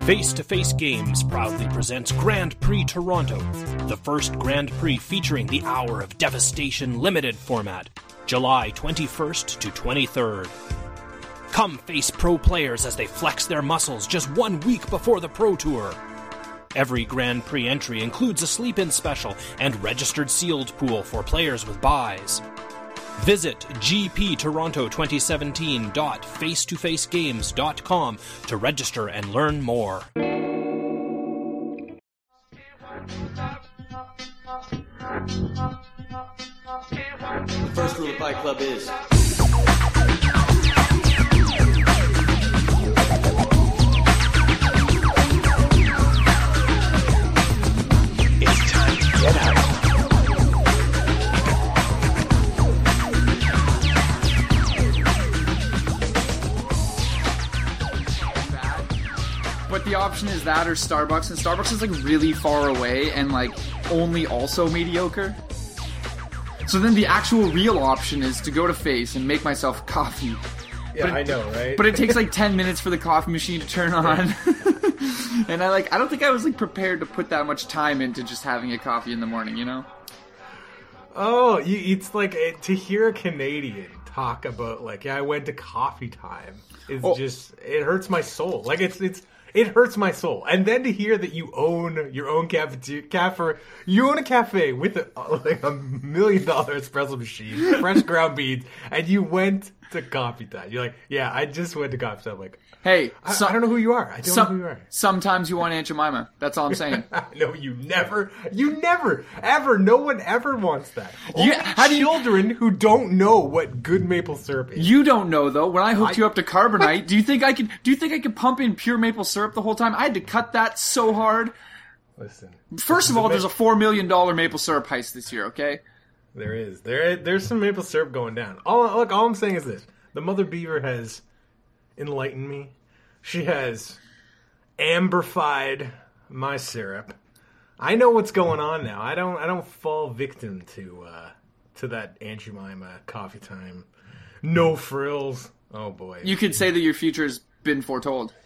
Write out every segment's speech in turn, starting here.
Face to Face Games proudly presents Grand Prix Toronto, the first Grand Prix featuring the Hour of Devastation limited format, July 21st to 23rd. Come face pro players as they flex their muscles just 1 week before the Pro Tour. Every Grand Prix entry includes a sleep-in special and registered sealed pool for players with buys. Visit gptoronto2017.facetofacegames.com to register and learn more. The first rule of Fight Club is... it's time to get out. But the option is that or Starbucks, and Starbucks is like really far away and like only also mediocre. So then the actual real option is to go to Face and make myself coffee. Yeah, I know, right? But it takes like 10 minutes for the coffee machine to turn on. And I don't think I was like prepared to put that much time into just having a coffee in the morning, you know? Oh, it's like to hear a Canadian talk about like, yeah, I went to coffee time. It's just, it hurts my soul. Like it hurts my soul. And then to hear that you own your own cafe, you own a cafe with a $1 million espresso machine, fresh ground beans, and you went to coffee time. You're like, yeah, I just went to coffee time. I'm like, hey, I don't know who you are. I don't know who you are. Sometimes you want Aunt Jemima. That's all I'm saying. No, you never, ever, no one ever wants that. Only children who don't know what good maple syrup is. You don't know though. When I hooked you up to Carbonite, do you think I could pump in pure maple syrup the whole time? I had to cut that so hard. Listen. First of all, there's a $4 million maple syrup heist this year, okay? There is. There's some maple syrup going down. All I'm saying is this. The Mother Beaver has enlightened me. She has amberfied my syrup. I know what's going on now. I don't fall victim to that Aunt Jemima coffee time. No frills. Oh boy. You could say that your future's been foretold.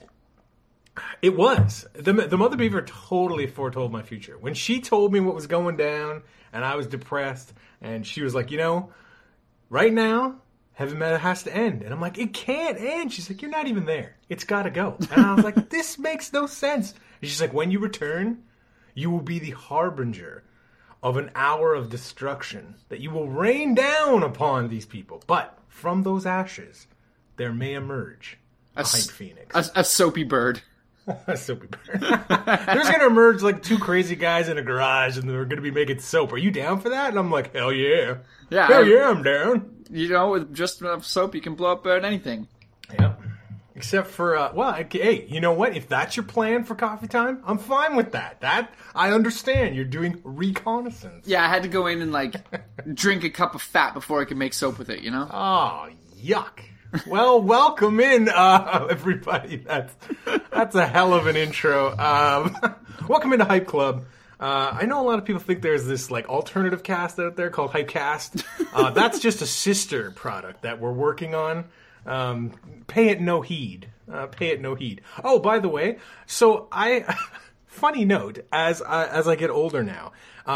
It was. The Mother Beaver totally foretold my future. When she told me what was going down and I was depressed and she was like, right now, Heavy Metal has to end. And I'm like, it can't end. She's like, you're not even there. It's got to go. And I was like, this makes no sense. And she's like, when you return, you will be the harbinger of an hour of destruction that you will rain down upon these people. But from those ashes, there may emerge a hype phoenix. A soapy bird. A soapy bird. There's going to emerge like two crazy guys in a garage and they're going to be making soap. Are you down for that? And I'm like, hell yeah. Hell yeah, I'm down. With just enough soap, you can blow up about anything. Yeah. Except for, hey, you know what? If that's your plan for coffee time, I'm fine with that. That, I understand. You're doing reconnaissance. Yeah, I had to go in and, drink a cup of fat before I could make soap with it, you know? Oh, yuck. Well, welcome in, everybody. That's a hell of an intro. Welcome into Hype Club. I know a lot of people think there's this alternative cast out there called Hypecast. That's just a sister product that we're working on. Pay it no heed. Pay it no heed. Oh, by the way, so funny note, as I get older now,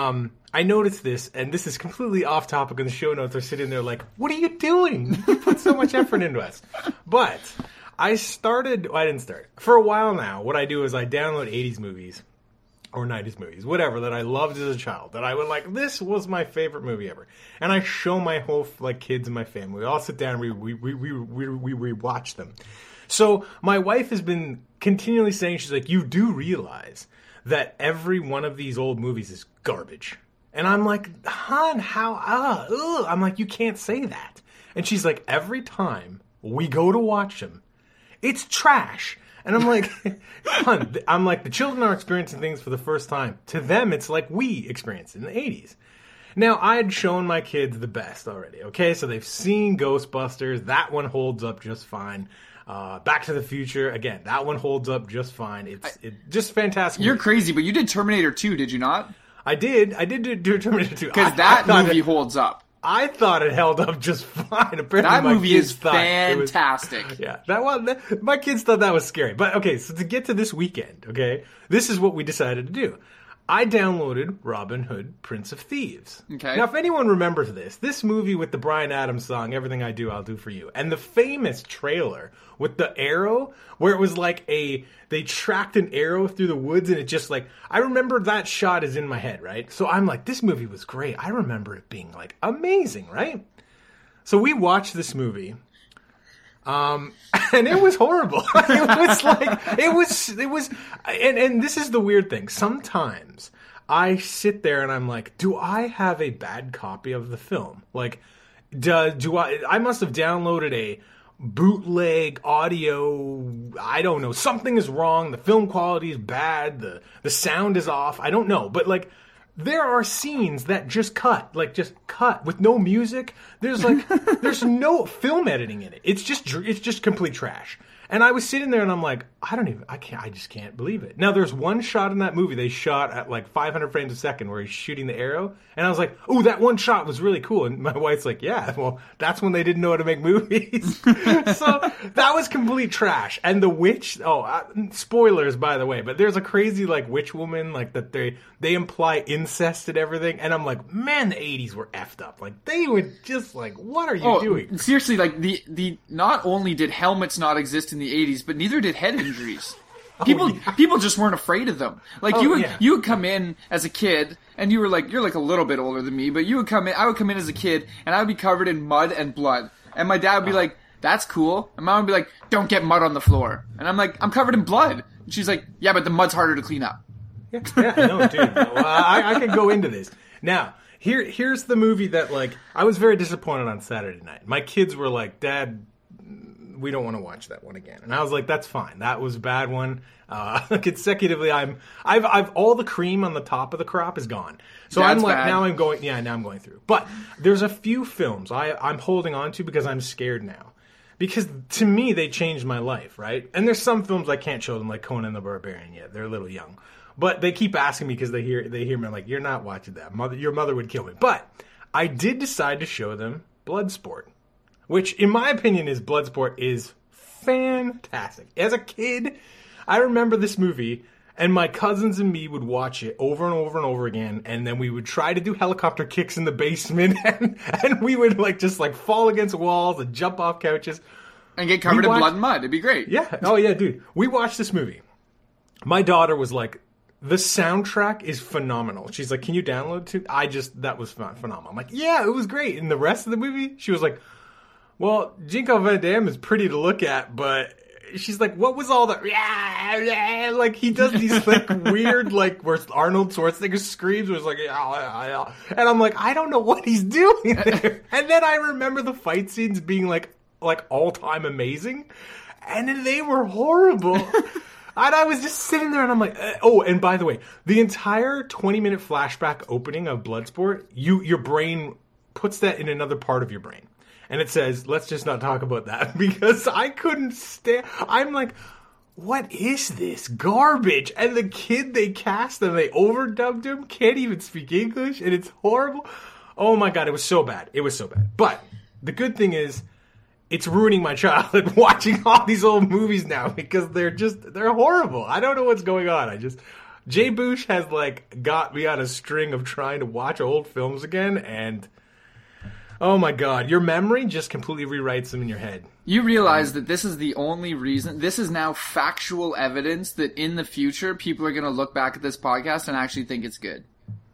I noticed this, and this is completely off topic, and the show notes are sitting there like, what are you doing? You put so much effort into us. But I didn't start. For a while now, what I do is I download 80s movies, or 90s movies, whatever, that I loved as a child, that I would this was my favorite movie ever. And I show my whole, kids and my family. We all sit down and we rewatch them. So my wife has been continually saying, she's like, you do realize that every one of these old movies is garbage. And I'm like, hon, how, I'm like, you can't say that. And she's like, every time we go to watch them, it's trash. And I'm like, hon, the children are experiencing things for the first time. To them, it's like we experienced it in the 80s. Now, I had shown my kids the best already, okay? So they've seen Ghostbusters. That one holds up just fine. Back to the Future, again, that one holds up just fine. It's just fantastic. You're crazy, but you did Terminator 2, did you not? I did do Terminator 2. Because that movie holds up. I thought it held up just fine. Apparently, That my movie kids is thought it was- fantastic. Yeah, my kids thought that was scary. But okay, so to get to this weekend, okay, this is what we decided to do. I downloaded Robin Hood, Prince of Thieves. Okay. Now, if anyone remembers this movie with the Bryan Adams song, Everything I Do, I'll Do For You, and the famous trailer with the arrow, where it was like they tracked an arrow through the woods, and it just like, I remember that shot is in my head, right? So I'm like, this movie was great. I remember it being like amazing, right? So we watched this movie. And it was horrible. It was, and this is the weird thing. Sometimes I sit there and I'm like, do I have a bad copy of the film? Like, I must have downloaded a bootleg audio. I don't know. Something is wrong. The film quality is bad. The sound is off. I don't know. But like, there are scenes that just cut with no music. There's no film editing in it. It's just complete trash. And I was sitting there and I'm like, I just can't believe it. Now there's one shot in that movie they shot at like 500 frames a second where he's shooting the arrow. And I was like, oh, that one shot was really cool. And my wife's like, yeah, well, that's when they didn't know how to make movies. So that was complete trash. And the witch, spoilers by the way, but there's a crazy like witch woman, like that they imply incest and everything. And I'm like, man, the 80s were effed up. Like they were just like, what are you doing? Seriously, like the not only did helmets not exist in the 80s, but neither did head injuries. People just weren't afraid of them. Like you would come in as a kid, and you're like a little bit older than me, but I would come in as a kid, and I would be covered in mud and blood, and my dad would be like, "That's cool," and mom would be like, "Don't get mud on the floor," and I'm like, "I'm covered in blood," and she's like, "Yeah, but the mud's harder to clean up." Yeah, no, dude. Well, I can go into this now. Here's the movie that like I was very disappointed on Saturday night. My kids were like, "Dad, we don't want to watch that one again," and I was like, "That's fine. That was a bad one." Consecutively, I've all the cream on the top of the crop is gone. So That's I'm like, bad. now I'm going through. But there's a few films I'm holding on to because I'm scared now. Because to me, they changed my life, right? And there's some films I can't show them, like Conan the Barbarian yet. They're a little young. But they keep asking me because they hear me like, you're not watching that. Your mother would kill me. But I did decide to show them Bloodsport, which in my opinion Bloodsport is fantastic. As a kid, I remember this movie, and my cousins and me would watch it over and over and over again, and then we would try to do helicopter kicks in the basement, and we would just fall against walls and jump off couches. And get covered in blood and mud. It'd be great. Yeah. Oh, yeah, dude. We watched this movie. My daughter was like, the soundtrack is phenomenal. She's like, can you download it? That was phenomenal. I'm like, yeah, it was great. And the rest of the movie, she was like, well, Jean-Claude Van Damme is pretty to look at, but she's like, what was all the... Like, he does these, weird, where Arnold Schwarzenegger screams, where it's like... And I'm like, I don't know what he's doing there. And then I remember the fight scenes being, all-time amazing. And then they were horrible. And I was just sitting there, and I'm like... Oh, and by the way, the entire 20-minute flashback opening of Bloodsport, your brain puts that in another part of your brain. And it says, let's just not talk about that, because I couldn't stand... I'm like, what is this garbage? And the kid they cast and they overdubbed him can't even speak English, and it's horrible. Oh my God, it was so bad. It was so bad. But the good thing is, it's ruining my childhood watching all these old movies now, because they're horrible. I don't know what's going on. Jay Bush has got me on a string of trying to watch old films again, and... Oh my God, your memory just completely rewrites them in your head. You realize that this is the only reason, this is now factual evidence that in the future people are going to look back at this podcast and actually think it's good.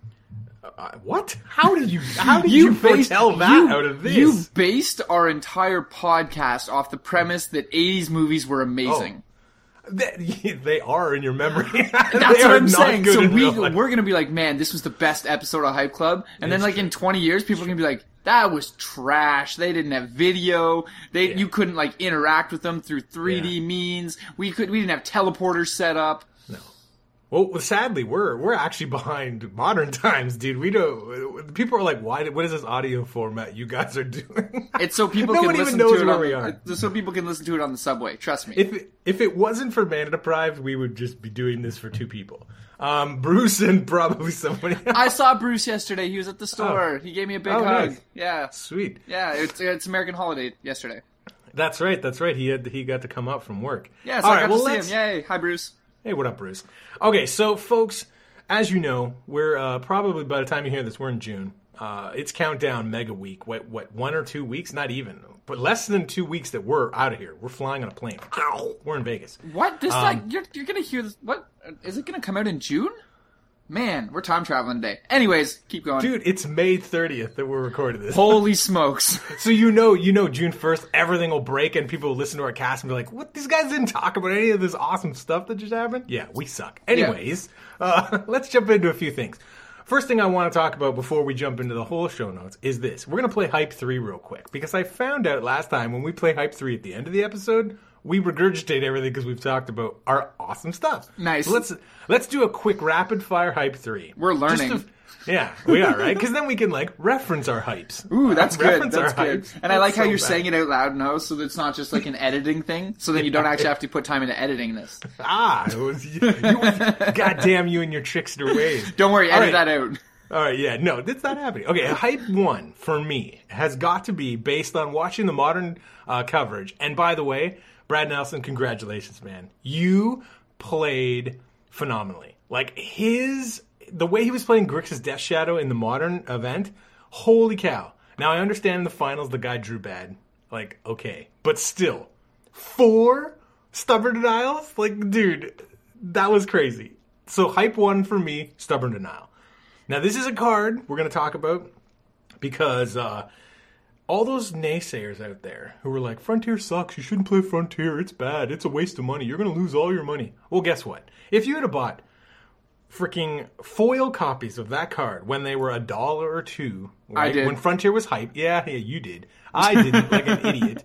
What? How did you foretell that out of this? You based our entire podcast off the premise that 80s movies were amazing. Oh. They are in your memory. That's what I'm saying. So we're going to be like, man, this was the best episode of Hype Club. And then in 20 years, people are going to be like, that was trash. They didn't have video. You couldn't interact with them through 3D means. We didn't have teleporters set up. No. Well, sadly, we're actually behind modern times, dude. We don't. People are like, what is this audio format you guys are doing? It's so people no can one even listen knows to it where we are. so people can listen to it on the subway. Trust me. If it wasn't for Mana Deprived, we would just be doing this for two people. Bruce and probably somebody else. I saw Bruce yesterday. He was at the store. He gave me a big hug. Nice. Yeah. Sweet. Yeah, it's American Holiday yesterday. That's right. He got to come up from work. Yeah, so I got to see him. Yay. Hi, Bruce. Hey, what up, Bruce? Okay, so folks, as you know, we're probably by the time you hear this, we're in June. It's Countdown Mega Week. What, 1 or 2 weeks? Not even. But less than 2 weeks that we're out of here. We're flying on a plane. We're in Vegas. What? This you're going to hear this. What? Is it going to come out in June? Man, we're time traveling today. Anyways, keep going. Dude, it's May 30th that we're recording this. Holy smokes. So you know June 1st, everything will break and people will listen to our cast and be like, what, these guys didn't talk about any of this awesome stuff that just happened? Yeah, we suck. Anyways, let's jump into a few things. First thing I want to talk about before we jump into the whole show notes is this. We're going to play Hype 3 real quick because I found out last time when we play Hype 3 at the end of the episode, we regurgitate everything because we've talked about our awesome stuff. Nice. So let's do a quick rapid fire Hype 3. We're learning. Yeah, we are, right? Because then we can, reference our hypes. Ooh, that's good. That's good. Hypes. And I like how you're saying it out loud now, so that it's not just like an editing thing, so that you don't actually have to put time into editing this. Goddamn you and your trickster ways. Don't worry, edit that out. All right, yeah, no, that's not happening. Okay, Hype 1, for me, has got to be based on watching the modern coverage. And by the way, Brad Nelson, congratulations, man. You played phenomenally. The way he was playing Grixis Death Shadow in the modern event, holy cow. Now, I understand in the finals the guy drew bad. Okay. But still, 4 Stubborn Denials? Dude, that was crazy. So, Hype 1 for me, Stubborn Denial. Now, this is a card we're going to talk about because all those naysayers out there who were like, Frontier sucks, you shouldn't play Frontier, it's bad, it's a waste of money, you're going to lose all your money. Well, guess what? If you had bought freaking foil copies of that card when they were $1 or $2, right? I did. When Frontier was hype, yeah, you did. I didn't, like an idiot.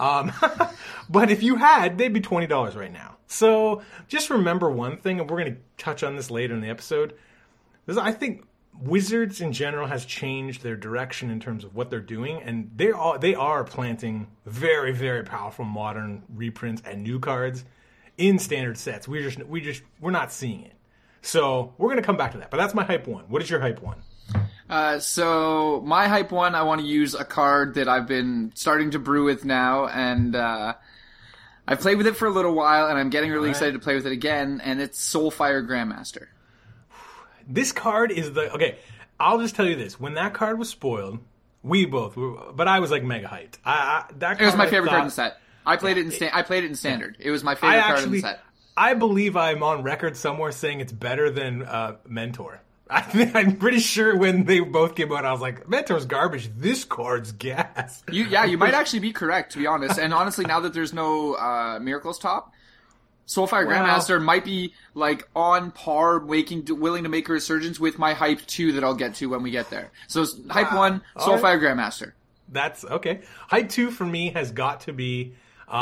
But if you had, they'd be $20 right now. So just remember one thing, and we're going to touch on this later in the episode. I think Wizards in general has changed their direction in terms of what they're doing, and they are planting very, very powerful modern reprints and new cards in standard sets. We're not seeing it. So we're going to come back to that. But that's my Hype 1. What is your Hype 1? So my Hype 1, I want to use a card that I've been starting to brew with now, and I've played with it for a little while, and I'm getting really excited to play with it again, and it's Soulfire Grandmaster. This card is okay, I'll just tell you this. When that card was spoiled, we both were, but I was mega hyped. That card it was my favorite card in the set. I played it in Standard. It was my favorite card in the set. I believe I'm on record somewhere saying it's better than Mentor. I'm pretty sure when they both came out, I was like, Mentor's garbage. This card's gas. You might actually be correct, to be honest. And honestly, now that there's no Miracles Top, Soulfire Grandmaster might be on par, willing to make a resurgence with my Hype 2 that I'll get to when we get there. So Hype 1, Soulfire Grandmaster. That's okay. Hype 2 for me has got to be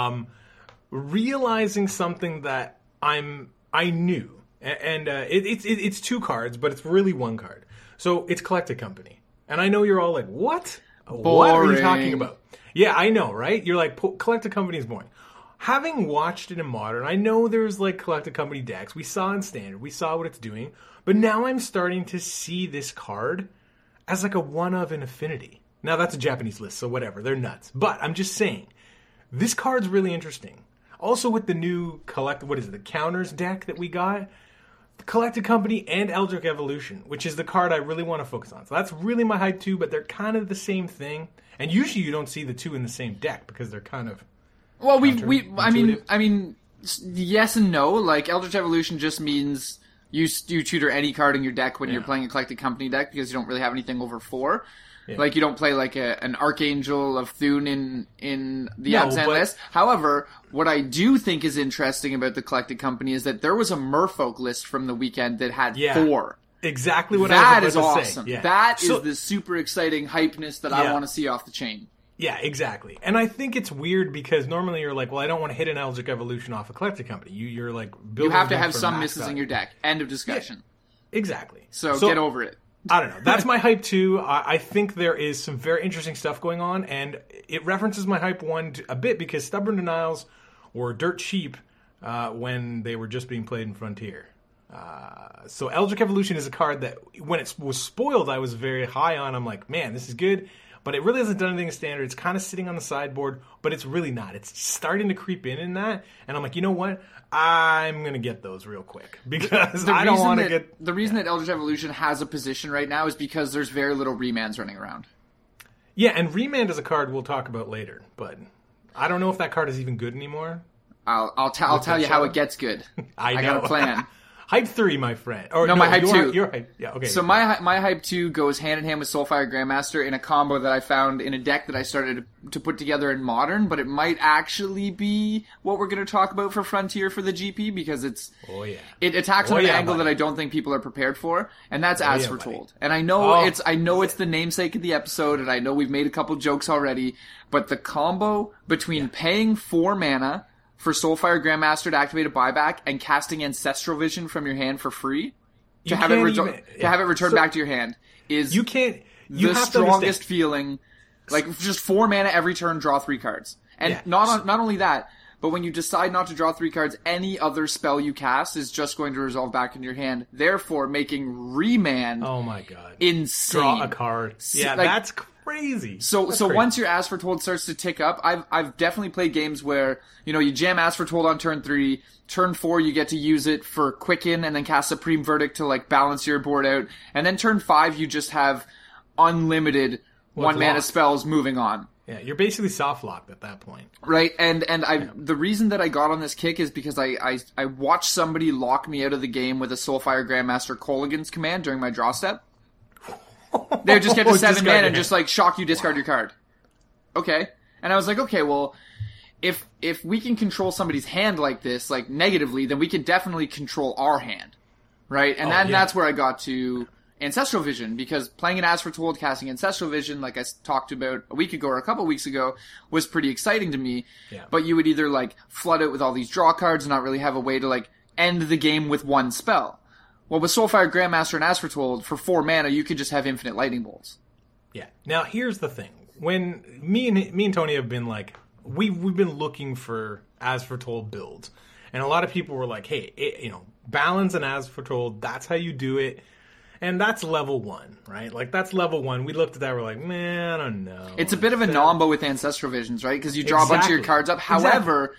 realizing something that I knew, and it's 2 cards, but it's really 1 card. So it's Collected Company, and I know you're all like, "What? Boring. What are you talking about?" Yeah, I know, right? You're like, Collected Company is boring. Having watched it in Modern, I know there's Collected Company decks. We saw in Standard, we saw what it's doing, but now I'm starting to see this card as a one of in Affinity. Now that's a Japanese list, so whatever, they're nuts. But I'm just saying, this card's really interesting. Also with the new the Counters deck that we got, the Collected Company and Eldritch Evolution, which is the card I really want to focus on. So that's really my Hype 2, but they're kind of the same thing. And usually you don't see the 2 in the same deck because they're kind of... Well, I mean, yes and no. Eldritch Evolution just means you tutor any card in your deck when you're playing a Collected Company deck because you don't really have anything over 4. Yeah. You don't play an Archangel of Thune in the Abzan list. However, what I do think is interesting about the Collected Company is that there was a Merfolk list from the weekend that had 4. Exactly what I was about to say. That is awesome. Yeah. That is the super exciting hypeness that I want to see off the chain. Yeah, exactly. And I think it's weird because normally you're like, well, I don't want to hit an Eldritch Evolution off a collector company. You're like building. You have to have some misses in your deck. End of discussion. Yeah, exactly. So get over it. I don't know. That's my hype 2. I think there is some very interesting stuff going on, and it references my hype 1 a bit because Stubborn Denials were dirt cheap when they were just being played in Frontier. So Eldritch Evolution is a card that, when it was spoiled, I was very high on. I'm like, man, this is good. But it really hasn't done anything in Standard. It's kind of sitting on the sideboard, but it's really not. It's starting to creep in that. And I'm like, you know what? I'm going to get those real quick. Because I don't want to get... The reason that Eldritch Evolution has a position right now is because there's very little remands running around. Yeah, and Remand is a card we'll talk about later. But I don't know if that card is even good anymore. I'll tell you how it gets good. I got a plan. Hype 3, my friend. Or, no, my hype 2. Your hype. Yeah, okay. So my hype 2 goes hand in hand with Soulfire Grandmaster in a combo that I found in a deck that I started to put together in Modern, but it might actually be what we're going to talk about for Frontier for the GP because it attacks on an angle that I don't think people are prepared for, and that's As Foretold. And I know it's the namesake of the episode, and I know we've made a couple jokes already, but the combo between paying 4 mana for Soulfire Grandmaster to activate a buyback and casting Ancestral Vision from your hand for free to have it returned back to your hand is the strongest feeling. Like, just 4 mana every turn, draw 3 cards. And not only that, but when you decide not to draw 3 cards, any other spell you cast is just going to resolve back into your hand, therefore making Remand insane. Draw a card. Yeah, that's crazy. So once your As Foretold starts to tick up, I've definitely played games where, you jam As Foretold on turn 3, turn 4 you get to use it for Quicken and then cast Supreme Verdict to like balance your board out, and then turn 5 you just have unlimited 1 mana spells moving on. Yeah, you're basically soft locked at that point. Right, and the reason that I got on this kick is because I watched somebody lock me out of the game with a Soulfire Grandmaster Kolaghan's command during my draw step. They would just get to 7 mana and just like shock you, discard your card. Okay. And I was like, okay, well, if we can control somebody's hand like this, like negatively, then we can definitely control our hand. Right? And that's where I got to Ancestral Vision, because playing an As Foretold, casting Ancestral Vision, like I talked about a week ago or a couple weeks ago, was pretty exciting to me. Yeah. But you would either like flood it with all these draw cards and not really have a way to like end the game with 1 spell. Well, with Soulfire Grandmaster and As Foretold, for 4 mana, you could just have infinite lightning bolts. Yeah. Now, here's the thing. When me and Tony have been like, we've been looking for As Foretold builds. And a lot of people were like, hey, balance and As Foretold, that's how you do it. And that's level 1, right? Like, that's level 1. We looked at that, we're like, man, I don't know. It's a bit of a nombo with Ancestral Visions, right? Because you draw a bunch of your cards up. However,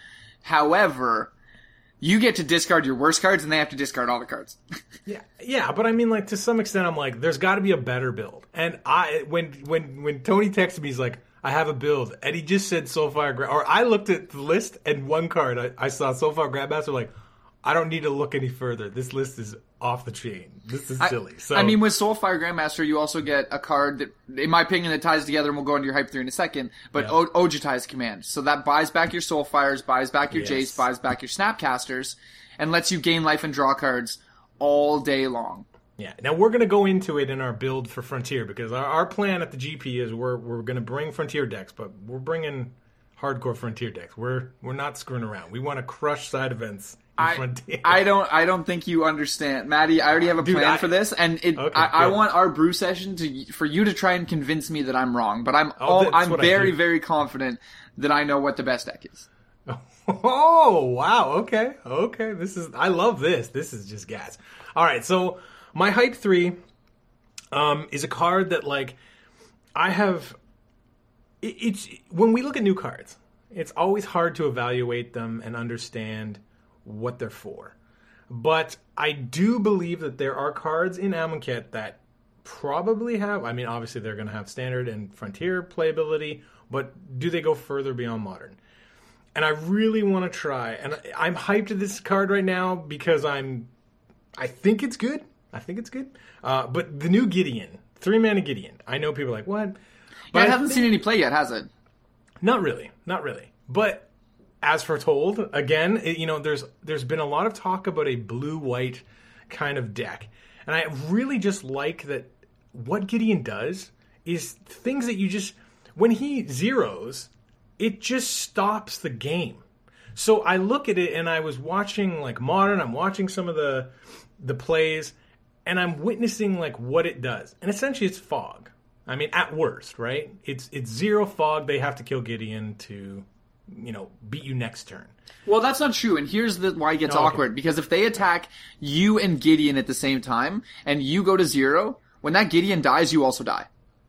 you get to discard your worst cards, and they have to discard all the cards. Yeah, but I mean, like, to some extent, I'm like, there's got to be a better build. And when Tony texted me, he's like, I have a build, and he just said Soulfire or I looked at the list, and one card, I saw Soulfire Grandmaster, like, I don't need to look any further. This list is off the chain. This is silly. So, I mean, with Soulfire Grandmaster, you also get a card that, in my opinion, that ties together, and we'll go into your Hype 3 in a second, but Ojutai's Command. So that buys back your Soulfires, buys back your Jace, buys back your Snapcasters, and lets you gain life and draw cards all day long. Yeah. Now, we're going to go into it in our build for Frontier, because our plan at the GP is we're going to bring Frontier decks, but we're bringing hardcore Frontier decks. We're not screwing around. We want to crush side events. I don't think you understand, Maddie. I already have a plan for this, and I want our brew session for you to try and convince me that I'm wrong. But I'm very, very confident that I know what the best deck is. Oh wow! Okay. I love this. This is just gas. All right, so my Hype 3 is a card that like I have. It's when we look at new cards, it's always hard to evaluate them and understand what they're for. But I do believe that there are cards in Amonkhet that probably have, I mean, obviously they're going to have Standard and Frontier playability, but do they go further beyond Modern? And I really want to try, and I'm hyped to this card right now because I think it's good. But the new Gideon, 3-mana Gideon, I know people are like, what? But it hasn't seen any play yet, has it? Not really. But As Foretold, again, there's been a lot of talk about a blue-white kind of deck. And I really just like that what Gideon does is things that you just, when he zeroes, it just stops the game. So I look at it, and I was watching like Modern. I'm watching some of the plays, and I'm witnessing like what it does. And essentially, it's fog. I mean, at worst, right? It's zero fog. They have to kill Gideon to, beat you next turn. Well, that's not true, and here's why it gets awkward. Because if they attack you and Gideon at the same time, and you go to 0, when that Gideon dies, you also die.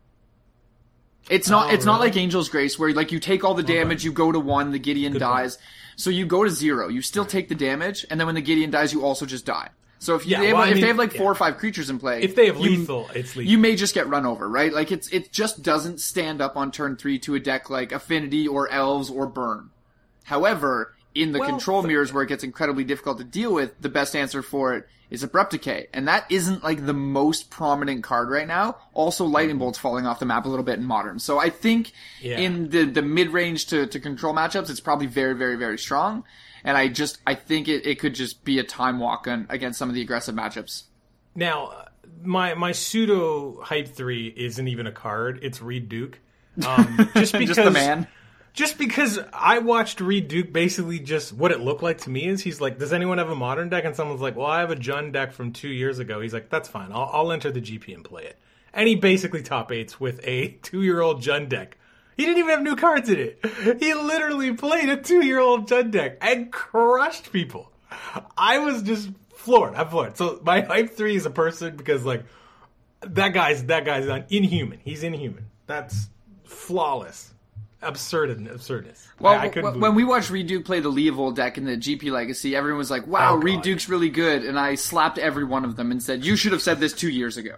It's not like Angel's Grace, where like you take all the damage, you go to 1, the Gideon dies. So you go to 0, you still take the damage, and then when the Gideon dies, you also just die. So if they have like 4 or 5 creatures in play, if they have lethal, it's lethal. You may just get run over, right? Like it just doesn't stand up on turn 3 to a deck like Affinity or Elves or Burn. However, in the control mirrors where it gets incredibly difficult to deal with, the best answer for it is Abrupt Decay. And that isn't like the most prominent card right now. Also, Lightning Bolt's falling off the map a little bit in Modern. So I think in the mid-range to control matchups, it's probably very, very, very strong. And I think it could just be a time walk against some of the aggressive matchups. Now, my pseudo Hype 3 isn't even a card. It's Reed Duke. Just because... just the man? Just because I watched Reed Duke basically just what it looked like to me is he's like, does anyone have a Modern deck? And someone's like, well, I have a Jund deck from 2 years ago. He's like, that's fine. I'll enter the GP and play it. And he basically top 8s with a 2-year-old Jund deck. He didn't even have new cards in it. He literally played a 2-year-old Jund deck and crushed people. I was just floored. I'm floored. So my Hype 3 is a person because like that guy's inhuman. He's inhuman. That's flawless. Absurdness. Well, when we watched Reed Duke play the Leovold deck in the GP Legacy, everyone was like, wow, Reed Duke's really good. And I slapped every one of them and said, you should have said this 2 years ago.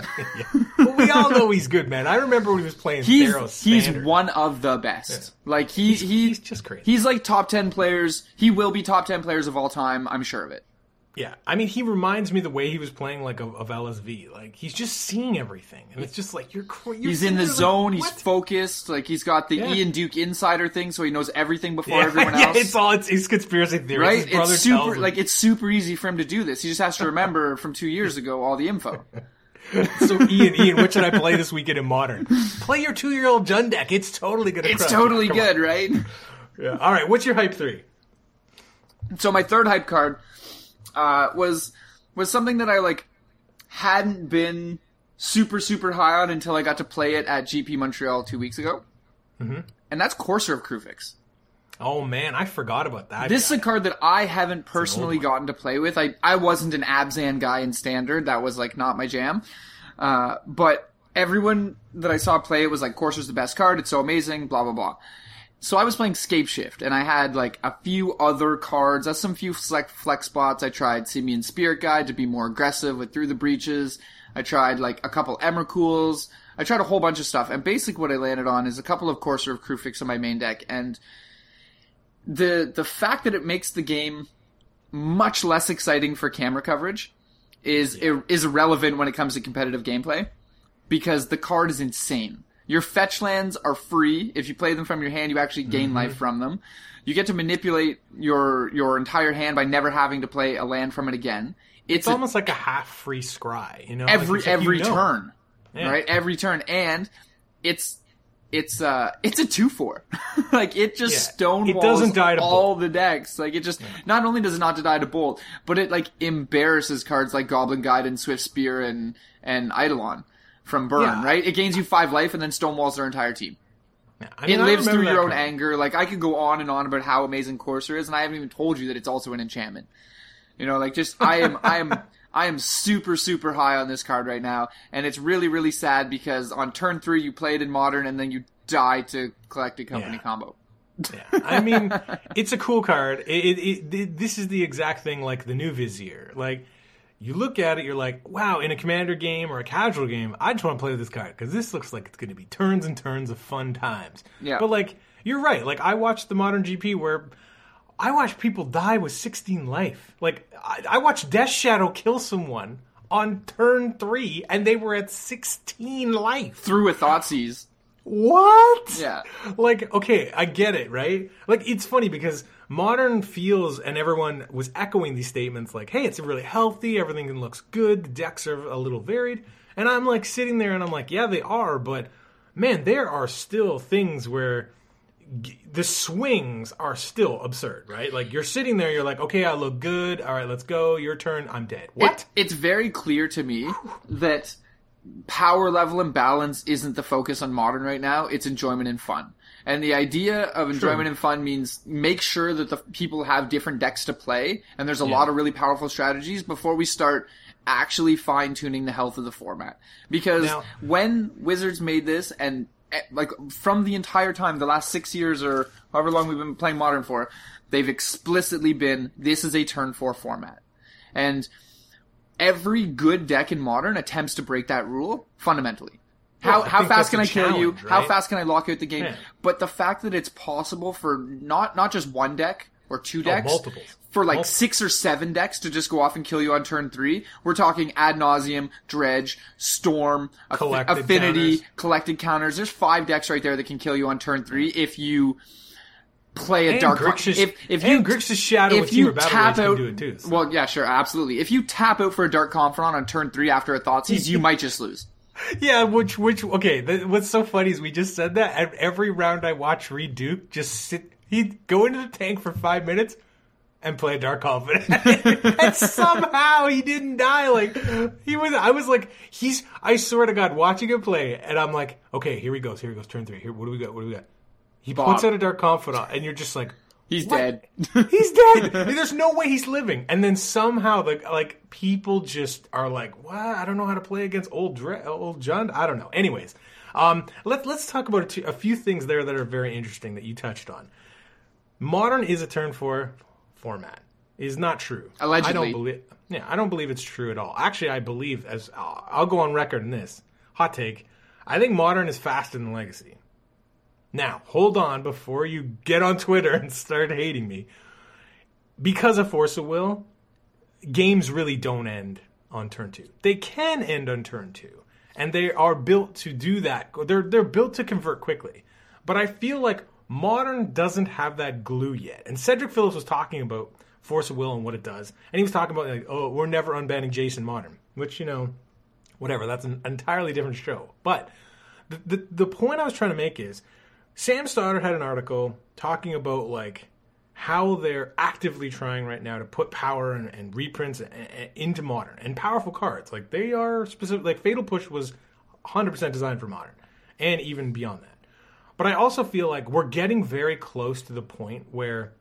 Well, we all know he's good, man. I remember when he was playing Theros Standard. He's one of the best. Yeah. Like, he's just crazy. He's like top 10 players. He will be top 10 players of all time. I'm sure of it. Yeah, I mean, he reminds me the way he was playing like of LSV. Like he's just seeing everything, and it's just like you're he's in the zone. Like, he's focused. Like he's got the Ian Duke insider thing, so he knows everything before everyone else. Yeah, it's conspiracy theory. Right? It's super easy for him to do this. He just has to remember from 2 years ago all the info. So Ian, what should I play this weekend in Modern? Play your 2-year-old Jund deck. It's totally gonna. It's totally good, right? Yeah. All right. What's your Hype 3? So my third hype card. Was something that I like hadn't been super high on until I got to play it at GP Montreal 2 weeks ago, and that's Courser of Kruphix. Oh man, I forgot about that. This is a card that I haven't personally gotten to play with. I wasn't an Abzan guy in Standard. That was like not my jam. But everyone that I saw play it was like, Courser's the best card. It's so amazing. Blah blah blah. So I was playing Scapeshift, and I had like a few other cards. That's some few select flex spots. I tried Simeon Spirit Guide to be more aggressive with Through the Breaches. I tried like a couple Emrakuls. I tried a whole bunch of stuff, and basically what I landed on is a couple of Courser of Kruphix on my main deck. And the fact that it makes the game much less exciting for camera coverage is irrelevant when it comes to competitive gameplay, because the card is insane. Your fetch lands are free. If you play them from your hand, you actually gain life from them. You get to manipulate your entire hand by never having to play a land from it again. It's almost like a half-free scry, you know? Every turn, right? Every turn, and it's a 2/4. Like it just stonewalls all the decks. Like it just not only does it not die to Bolt, but it like embarrasses cards like Goblin Guide and Swift Spear and Eidolon. From Burn, right? It gains you 5 life and then stonewalls their entire team. Yeah, it lives through your own anger. Like, I could go on and on about how amazing Courser is, and I haven't even told you that it's also an enchantment. You know, like, just, I am super high on this card right now, and it's really sad because on turn 3 you play it in Modern, and then you die to Collected Company combo. Yeah, I mean, it's a cool card. This is the exact thing like the new Vizier. Like, you look at it, you're like, wow, in a Commander game or a casual game, I just want to play with this card because this looks like it's going to be turns and turns of fun times. Yeah. But, like, you're right. Like, I watched the Modern GP where I watched people die with 16 life. Like, I watched Death Shadow kill someone on turn 3, and they were at 16 life. Through a Thoughtseize. What? Yeah. Like, okay, I get it, right? Like, it's funny because Modern feels, and everyone was echoing these statements like, hey, it's really healthy, everything looks good, the decks are a little varied. And I'm like sitting there and I'm like, yeah, they are, but man, there are still things where the swings are still absurd, right? Like, you're sitting there, you're like, okay, I look good. All right, let's go. Your turn. I'm dead. What? It's very clear to me that power level and balance isn't the focus on Modern right now. It's enjoyment and fun. And the idea of enjoyment and fun means make sure that the people have different decks to play, and there's a lot of really powerful strategies before we start actually fine-tuning the health of the format. Because when Wizards made this, and like from the entire time, the last 6 years or however long we've been playing Modern for, they've explicitly been, this is a turn 4 format. And every good deck in Modern attempts to break that rule, fundamentally. How fast can I kill you? Right? How fast can I lock out the game? Yeah. But the fact that it's possible for not just one deck or two decks, multiples. For like 6 or 7 decks to just go off and kill you on turn 3. We're talking Ad Nauseam, Dredge, Storm, Affinity, counters. Collected Counters. There's 5 decks right there that can kill you on turn 3 if you play a Dark Grixis. If you Grixis Shadow with Temur Battle Rage can do it too. So. Well, yeah, sure, absolutely. If you tap out for a Dark Confidant on turn 3 after a Thoughtseize, you might just lose. Yeah, okay, what's so funny is we just said that. Every round I watch Reed Duke he'd go into the tank for 5 minutes and play a Dark Confidant. And somehow he didn't die. I swear to God, watching him play, and I'm like, okay, here he goes, turn 3. Here, what do we got? He puts out a Dark Confidant, and you're just like, he's dead. He's dead. There's no way he's living. And then somehow, people just are like, what? I don't know how to play against old John. I don't know. Anyways, let's talk about a few things there that are very interesting that you touched on. Modern is a turn 4 format. Is not true. Allegedly. I don't believe it's true at all. Actually, I believe, I'll go on record in this hot take, I think Modern is faster than Legacy. Now, hold on before you get on Twitter and start hating me. Because of Force of Will, games really don't end on turn 2. They can end on turn 2, and they are built to do that. They're built to convert quickly. But I feel like Modern doesn't have that glue yet. And Cedric Phillips was talking about Force of Will and what it does. And he was talking about, we're never unbanning Jason Modern. Which, whatever, that's an entirely different show. But the point I was trying to make is, Sam Stoddard had an article talking about, how they're actively trying right now to put power and reprints into Modern. And powerful cards. They are specific. Fatal Push was 100% designed for Modern. And even beyond that. But I also feel like we're getting very close to the point where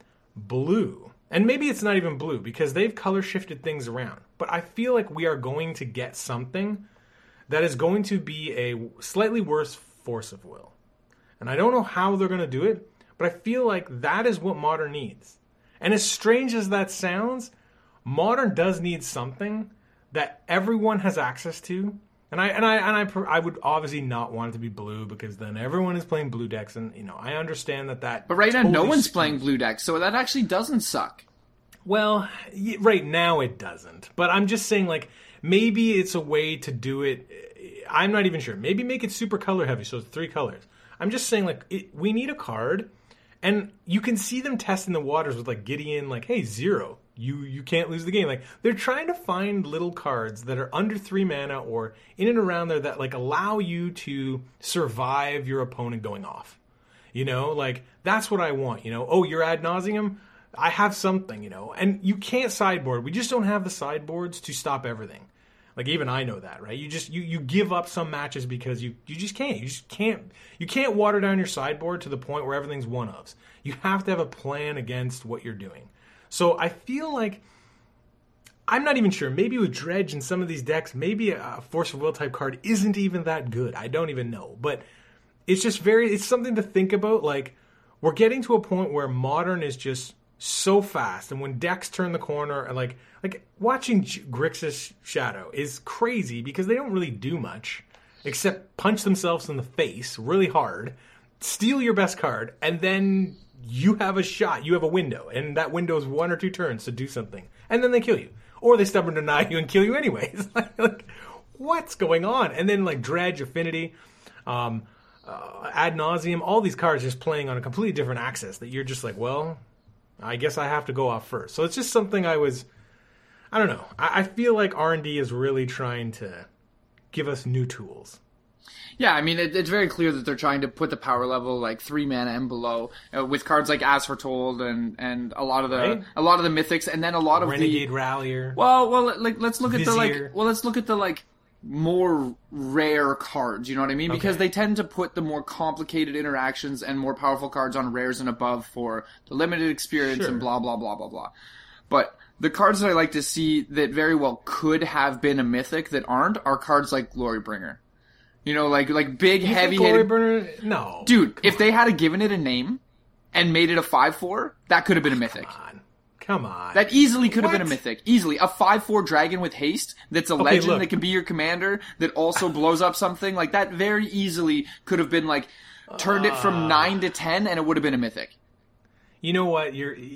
Blue, and maybe it's not even Blue because they've color shifted things around, but I feel like we are going to get something that is going to be a slightly worse Force of Will. And I don't know how they're going to do it, but I feel like that is what Modern needs. And as strange as that sounds, Modern does need something that everyone has access to. And I would obviously not want it to be Blue because then everyone is playing Blue decks, and I understand that. But right now, no one's playing Blue decks, so that actually doesn't suck. Well, right now it doesn't. But I'm just saying, maybe it's a way to do it. I'm not even sure. Maybe make it super color heavy, so it's 3 colors. I'm just saying, we need a card, and you can see them testing the waters with Gideon, hey, 0. You can't lose the game. They're trying to find little cards that are under 3 mana or in and around there that allow you to survive your opponent going off. That's what I want. Oh, you're Ad Nauseam? I have something, And you can't sideboard. We just don't have the sideboards to stop everything. Even I know that, right? You give up some matches because you just can't. You can't water down your sideboard to the point where everything's one-ofs. You have to have a plan against what you're doing. So I feel like, I'm not even sure, maybe with Dredge and some of these decks, maybe a Force of Will type card isn't even that good. I don't even know. But it's just it's something to think about. We're getting to a point where Modern is just so fast. And when decks turn the corner, and watching Grixis Shadow is crazy because they don't really do much except punch themselves in the face really hard, steal your best card, and then you have a shot, you have a window, and that window is 1 or 2 turns to do something, and then they kill you. Or they stubborn deny you and kill you anyways. What's going on? And then Dredge, Affinity, Ad Nauseam, all these cards just playing on a completely different axis that you're just well, I guess I have to go off first. So it's just something I don't know. I feel like R&D is really trying to give us new tools. Yeah, I mean, it's very clear that they're trying to put the power level like 3 mana and below with cards like As Foretold and a lot of the mythics, and then a lot of Renegade Rallier. Well, let's look Vizier. at the more rare cards. You know what I mean? Because they tend to put the more complicated interactions and more powerful cards on rares and above for the limited experience and blah blah blah blah blah. But the cards that I like to see that very well could have been a mythic that aren't are cards like Glorybringer. You know, like big, heavy-hitted... No. Dude, if they had given it a name and made it a 5/4, that could have been a mythic. Come on. That easily could have been a mythic. Easily. A 5/4 dragon with haste that's a legend that can be your commander that also blows up something. Like, that very easily could have been, turned it from 9 to 10 and it would have been a mythic. You know what?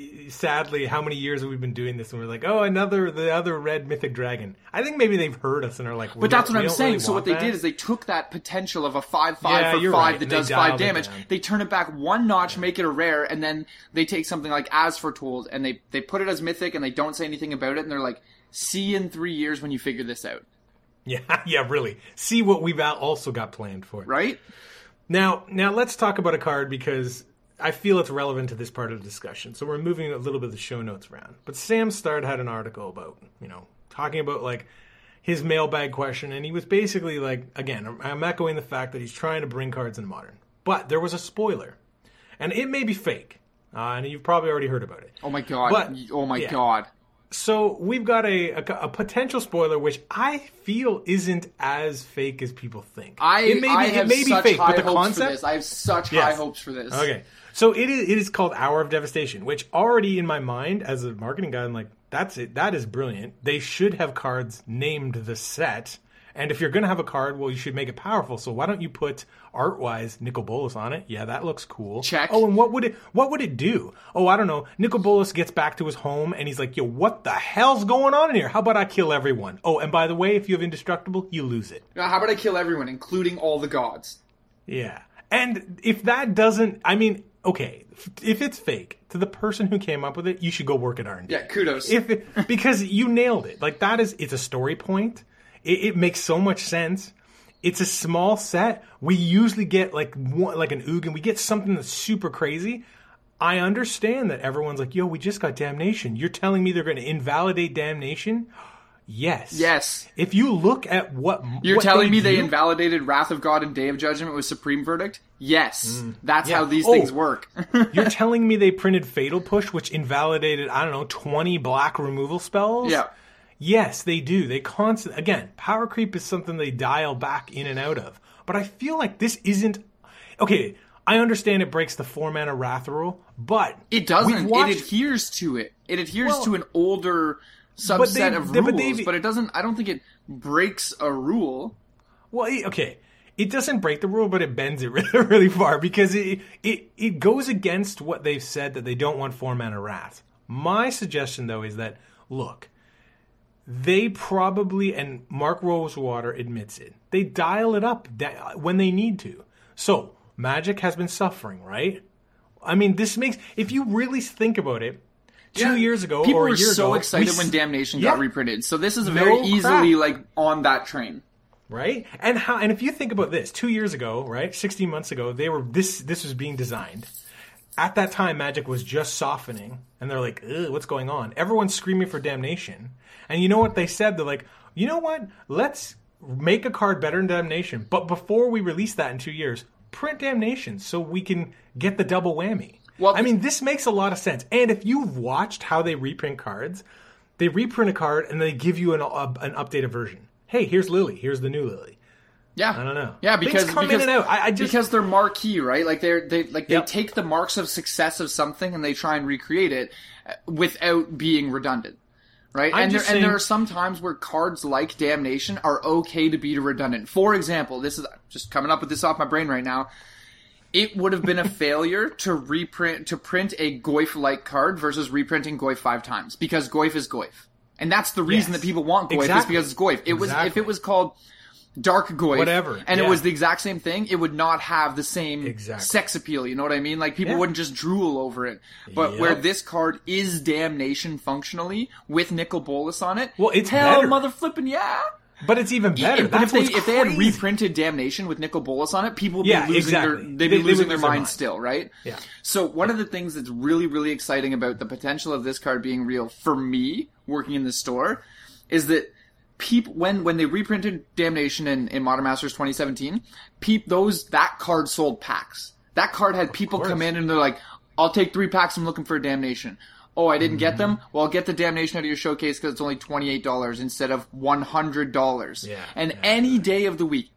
Sadly, how many years have we been doing this and we're like, oh, the other red mythic dragon. I think maybe they've heard us and are like, but that's what I'm saying. Really so what they did is they took that potential of a 5/5 for 5 that does 5 damage. They turn it back one notch, make it a rare, and then they take something like As Foretold and they put it as mythic and they don't say anything about it and they're like, see in 3 years when you figure this out. Yeah, really. See what we've also got planned for it. Right? Now let's talk about a card because I feel it's relevant to this part of the discussion. So we're moving a little bit of the show notes around. But Sam Stard had an article about, talking about, his mailbag question. And he was basically again, I'm echoing the fact that he's trying to bring cards into Modern. But there was a spoiler. And it may be fake. And you've probably already heard about it. Oh, my God. God. So we've got a potential spoiler, which I feel isn't as fake as people think. It may be fake, but the concept. I have such high hopes for this. Okay, so it is called Hour of Devastation, which already in my mind as a marketing guy, I'm like, that's it. That is brilliant. They should have cards named the set. And if you're going to have a card, well, you should make it powerful. So why don't you put art-wise Nicol Bolas on it? Yeah, that looks cool. Check. Oh, and what would it do? Oh, I don't know. Nicol Bolas gets back to his home and he's like, yo, what the hell's going on in here? How about I kill everyone? Oh, and by the way, if you have Indestructible, you lose it. How about I kill everyone, including all the gods? Yeah. And if that doesn't, okay, if it's fake, to the person who came up with it, you should go work at R&D. Yeah, kudos. Because you nailed it. It's a story point. It makes so much sense. It's a small set. We usually get like an Ugin. We get something that's super crazy. I understand that everyone's like, yo, we just got Damnation. You're telling me they're going to invalidate Damnation? Yes. If you look at what You're telling me they invalidated Wrath of God and Day of Judgment with Supreme Verdict? Yes. That's how these things work. You're telling me they printed Fatal Push, which invalidated, 20 black removal spells? Yeah. Yes, they do. They constantly... Again, power creep is something they dial back in and out of. But I feel like this isn't... Okay, I understand it breaks the 4-mana Wrath rule, but... It doesn't. It adheres to it. It adheres to an older subset of rules, but it doesn't... I don't think it breaks a rule. Well, okay. It doesn't break the rule, but it bends it really, really far because it goes against what they've said that they don't want 4-mana Wrath. My suggestion, though, is that, look... They probably, and Mark Rosewater admits it, they dial it up when they need to. So, Magic has been suffering, right? This makes, if you really think about it, 2 years ago or a year ago... People were so excited when Damnation got reprinted. So this is very easily, on that train. Right? And if you think about this, 2 years ago, right, 16 months ago, this was being designed. At that time, Magic was just softening, and they're like, ugh, what's going on? Everyone's screaming for Damnation. And you know what they said? They're like, you know what? Let's make a card better than Damnation. But before we release that in 2 years, print Damnation so we can get the double whammy. Well, this makes a lot of sense. And if you've watched how they reprint cards, they reprint a card and they give you an updated version. Hey, here's Lily. Here's the new Lily. Yeah, I don't know. Yeah, because in and out. Because they're marquee, right? They take the marks of success of something and they try and recreate it without being redundant, right? And there are some times where cards like Damnation are okay to be redundant. For example, this is just coming up with this off my brain right now. It would have been a failure to print a Goyf-like card versus reprinting Goyf 5 times because Goyf is Goyf, and that's the reason that people want Goyf is because it's Goyf. If it was called Dark Goyf, whatever, and it was the exact same thing, it would not have the same sex appeal, you know what I mean? Like, people wouldn't just drool over it. But where this card is Damnation functionally, with Nicol Bolas on it, well, it's hell better. mother flippin' yeah! But it's even better. But That's if they had reprinted Damnation with Nicol Bolas on it, people would be losing they'd be losing their minds still, right? Yeah. So one of the things that's really, really exciting about the potential of this card being real for me, working in the store, is that people, when they reprinted Damnation in Modern Masters 2017, that card sold packs. That card had people come in and they're like, I'll take 3 packs, I'm looking for a Damnation. Oh, I didn't get them? Well, I'll get the Damnation out of your showcase because it's only $28 instead of $100. Yeah, and any day of the week,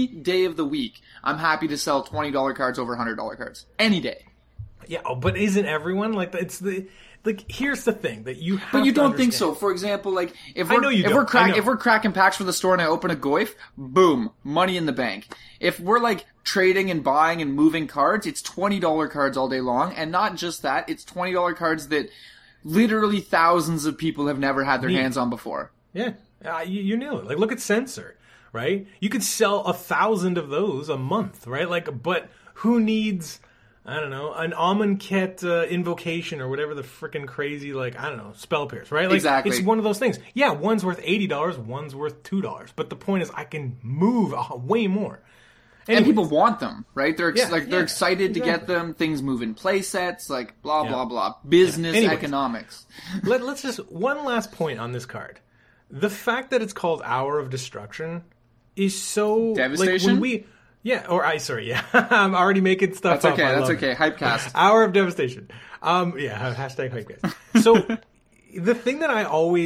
I'm happy to sell $20 cards over $100 cards. Any day. Yeah, but isn't everyone like that? It's here's the thing that you have But you to don't think understand. so. For example, like if I know you don't. if we're cracking packs for the store and I open a Goyf, boom, money in the bank. If we're like trading and buying and moving cards, it's $20 cards all day long, and not just that, it's $20 cards that literally thousands of people have never had their hands on before. Yeah, you nail it. Like, look at Censor, right? You could sell 1,000 of those a month, right? Like, but who needs, I don't know, an Amonkhet invocation or whatever the freaking crazy, like, I don't know, spell pierce, right? Like, exactly. It's one of those things. Yeah, one's worth $80, one's worth $2. But the point is, I can move way more. And people want them, right? They're excited to get them. Things move in play sets, like blah blah blah. Business economics. Let's just one last point on this card. The fact that it's called Hour of Destruction is so Devastation. Like I'm already making stuff up. That's okay. Hypecast. Hour of Devastation. Hashtag Hypecast. So the thing that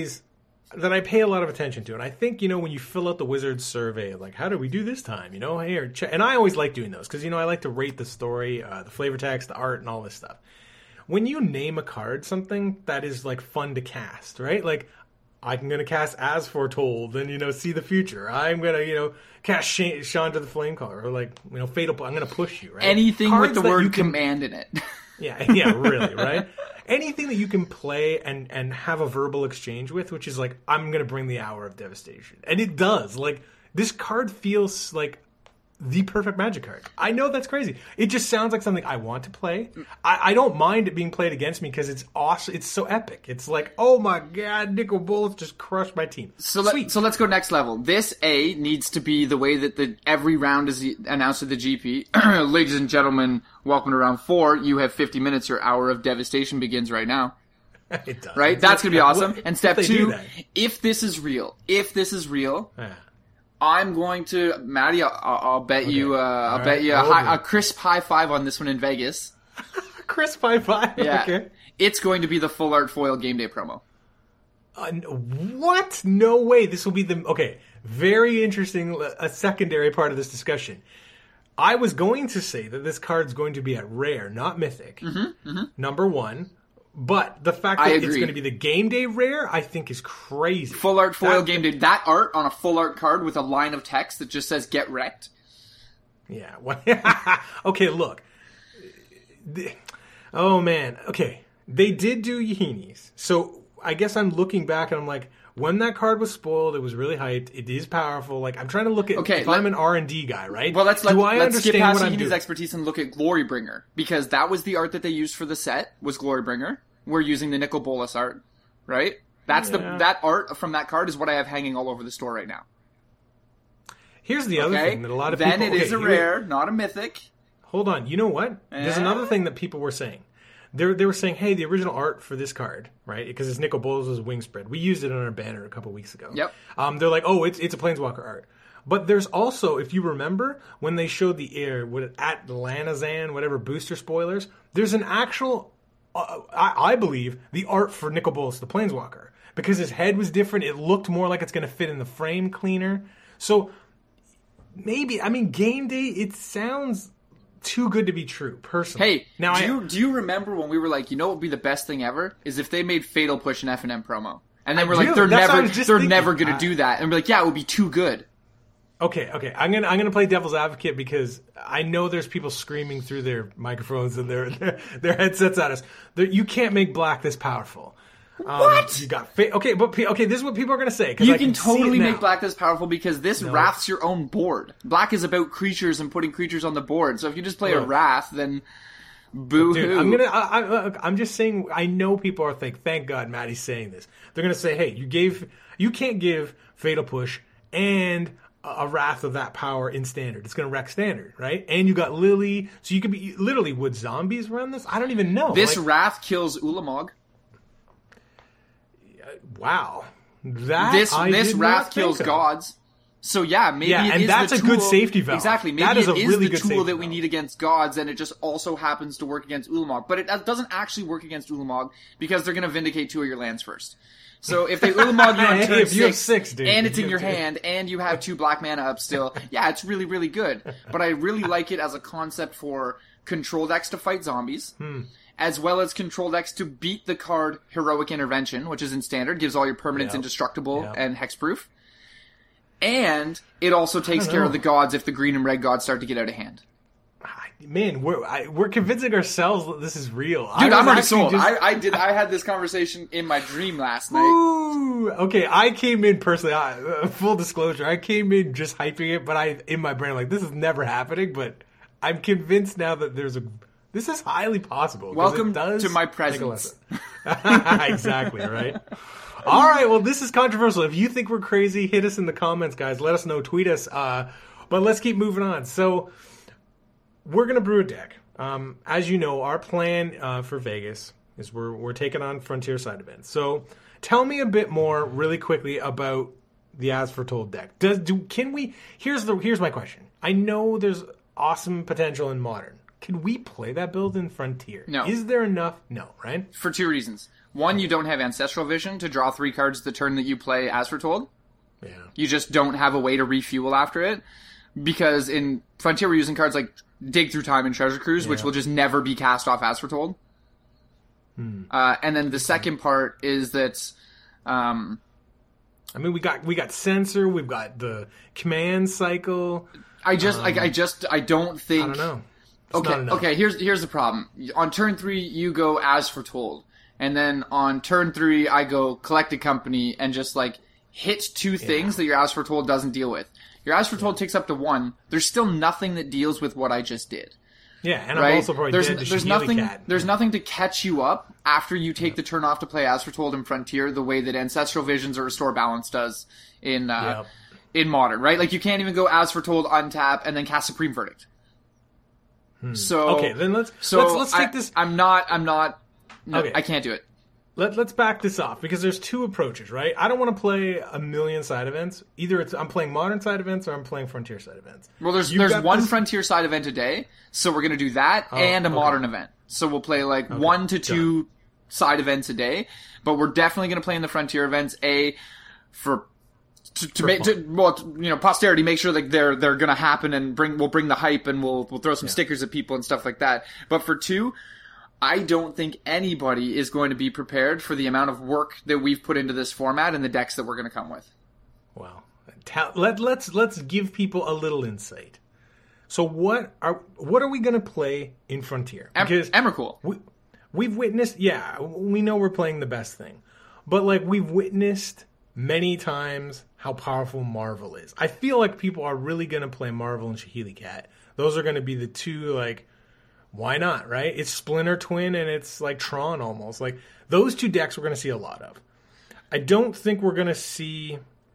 I pay a lot of attention to, and I think, when you fill out the Wizards survey, like, how do we do this time? And I always like doing those, because, I like to rate the story, the flavor text, the art, and all this stuff. When you name a card something that is, like, fun to cast, right? Like, I'm going to cast As Foretold and, see the future. I'm going to, cast Chandra the Flamecaller, or, like, Fatal, I'm going to push you, right? Anything cards with the word command in it. Yeah, really, right? Anything that you can play and have a verbal exchange with, which is like, I'm going to bring the Hour of Devastation. And it does. Like, this card feels like the perfect Magic card. I know that's crazy. It just sounds like something I want to play. I don't mind it being played against me because it's awesome. It's so epic. It's like, oh my god, Nicol Bolas just crushed my team. So let's go next level. This needs to be the way that every round is announced at the GP. Ladies and gentlemen, welcome to round 4. You have 50 minutes. Your Hour of Devastation begins right now. It does. Right? That's going to be awesome. And step 2, if this is real, I'm going to, Maddie, I'll bet you a crisp high five on this one in Vegas. Crisp high five? Yeah. Okay. It's going to be the full art foil game day promo. What? No way. This will be very interesting, a secondary part of this discussion. I was going to say that this card's going to be at rare, not mythic. Number 1. But the fact that it's going to be the game day rare, I think, is crazy. Full art foil game day. That art on a full art card with a line of text that just says "Get Wrecked." Yeah. Okay, look. Oh man. Okay, they did do Yahinis, so I guess I'm looking back and I'm like, when that card was spoiled, it was really hyped. It is powerful. Like, I'm trying to look at if I'm an R&D guy, right? Well, let's skip past Yahinis expertise and look at Glorybringer, because that was the art that they used for the set. Was Glorybringer? We're using the Nicol Bolas art, right? That art from that card is what I have hanging all over the store right now. Here's the other thing that a lot of people... Then it is a rare, not a mythic. Hold on. You know what? There's another thing that people were saying. They were saying, hey, the original art for this card, right? Because it's Nicol Bolas' Wingspread. We used it on our banner a couple weeks ago. Yep. They're like, oh, it's a Planeswalker art. But there's also, if you remember, when they showed the Atlanazan, whatever, booster spoilers, there's an actual, I believe, the art for Nicol Bolas, the Planeswalker. Because his head was different. It looked more like it's going to fit in the frame cleaner. So, maybe, game day, it sounds too good to be true, personally. Hey, now do you remember when we were like, what would be the best thing ever? Is if they made Fatal Push an F&M promo. And then we're like, they're never going to do that. And we're like, yeah, it would be too good. Okay. I'm gonna play devil's advocate because I know there's people screaming through their microphones and their headsets at us. You can't make black this powerful. What? You got okay. This is what people are gonna say. You can totally make black this powerful because this Wrath's your own board. Black is about creatures and putting creatures on the board. So if you just play a Wrath, then boo hoo. I'm just saying. I know people are thank God Maddie's saying this. They're gonna say, hey, you can't give Fatal Push and a Wrath of that power in Standard. It's going to wreck Standard, right? And you got Lily, so you could be literally, would zombies run this? I don't even know. This Wrath kills Ulamog. Wow. This Wrath kills gods. So maybe and that's a good safety valve. Exactly. Maybe it is the tool that we need against gods, and it just also happens to work against Ulamog. But it doesn't actually work against Ulamog because they're going to vindicate 2 of your lands first. So if they Ulamog you on turn 6, dude, and it's in your hand, and you have 2 black mana up still, it's really, really good. But I really like it as a concept for control decks to fight zombies. As well as control decks to beat the card Heroic Intervention, which is in Standard, gives all your permanents indestructible and hexproof. And it also takes care of the gods if the green and red gods start to get out of hand. Man, we're convincing ourselves that this is real. Dude, I'm already sold. I had this conversation in my dream last night. Ooh, okay, I came in personally, full disclosure, I came in just hyping it, but in my brain, like, this is never happening, but I'm convinced now that this is highly possible. Welcome to my presence. Exactly, right? All right, well, this is controversial. If you think we're crazy, hit us in the comments, guys. Let us know. Tweet us. But let's keep moving on. So, we're going to brew a deck. As you know, our plan for Vegas is we're taking on Frontier side events. So, tell me a bit more really quickly about the As Foretold deck. Here's my question. I know there's awesome potential in Modern. Can we play that build in Frontier? No. Is there enough? No, right? For 2 reasons. One, you don't have Ancestral Vision to draw 3 cards the turn that you play As Foretold. Yeah. You just don't have a way to refuel after it. Because in Frontier, we're using cards like Dig Through Time and Treasure Cruise, which will just never be cast off As Foretold. And then the second part is that... I mean, we got Censor, we've got the Command Cycle. I don't think... I don't know. Okay, here's the problem. On turn 3, you go As Foretold. And then on turn 3, I go Collected Company and just, hit 2 things that your As Foretold doesn't deal with. Your As Foretold takes up to 1. There's still nothing that deals with what I just did. Yeah, and right? I'm also probably dead to nothing. Cat. There's nothing to catch you up after you take the turn off to play As Foretold in Frontier the way that Ancestral Visions or Restore Balance does in Modern, right? Like, you can't even go As Foretold, untap, and then cast Supreme Verdict. So okay, then let's take this. I'm not. No, okay. I can't do it. Let's back this off because there's 2 approaches, right? I don't want to play a million side events. Either I'm playing Modern side events or I'm playing Frontier side events. Well, there's one Frontier side event a day, so we're gonna do that and a Modern event. So we'll play 1 to 2 side events a day, but we're definitely gonna play in the Frontier events. Posterity make sure that they're gonna happen and we'll bring the hype and we'll throw some stickers at people and stuff like that. But for 2, I don't think anybody is going to be prepared for the amount of work that we've put into this format and the decks that we're going to come with. Well, let's give people a little insight. So what are we going to play in Frontier? Because Emrakul. We've witnessed, we know we're playing the best thing, but we've witnessed many times how powerful Marvel is. I feel like people are really going to play Marvel and Shahili Cat. Those are going to be the 2 why not, right? It's Splinter Twin and it's like Tron almost. Those 2 decks we're going to see a lot of. I don't think we're going to see...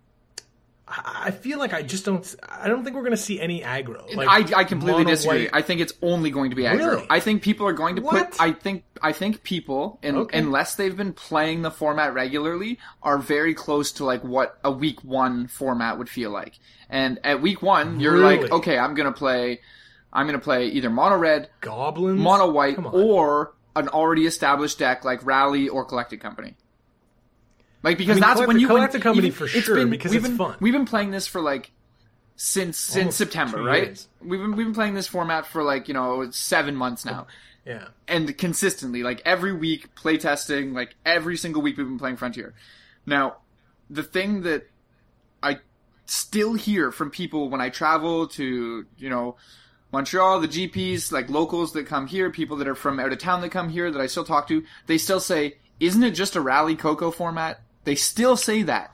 I feel like I don't think we're going to see any aggro. I completely disagree. I think it's only going to be aggro. Really? I think people are going to I think people, unless they've been playing the format regularly, are very close to what a week 1 format would feel like. And at week 1, you're okay, I'm going to play either mono red, goblins, mono white, or an already established deck like Rally or Collected Company. Because that's when you Collected Company for sure because it's fun. We've been playing this for since September, right? We've been playing this format for 7 months now. Yeah. And consistently, every week playtesting, every single week we've been playing Frontier. Now, the thing that I still hear from people when I travel to, Montreal, the GPs, locals that come here, people that are from out of town that come here that I still talk to, they still say, isn't it just a Rally Coco format? They still say that.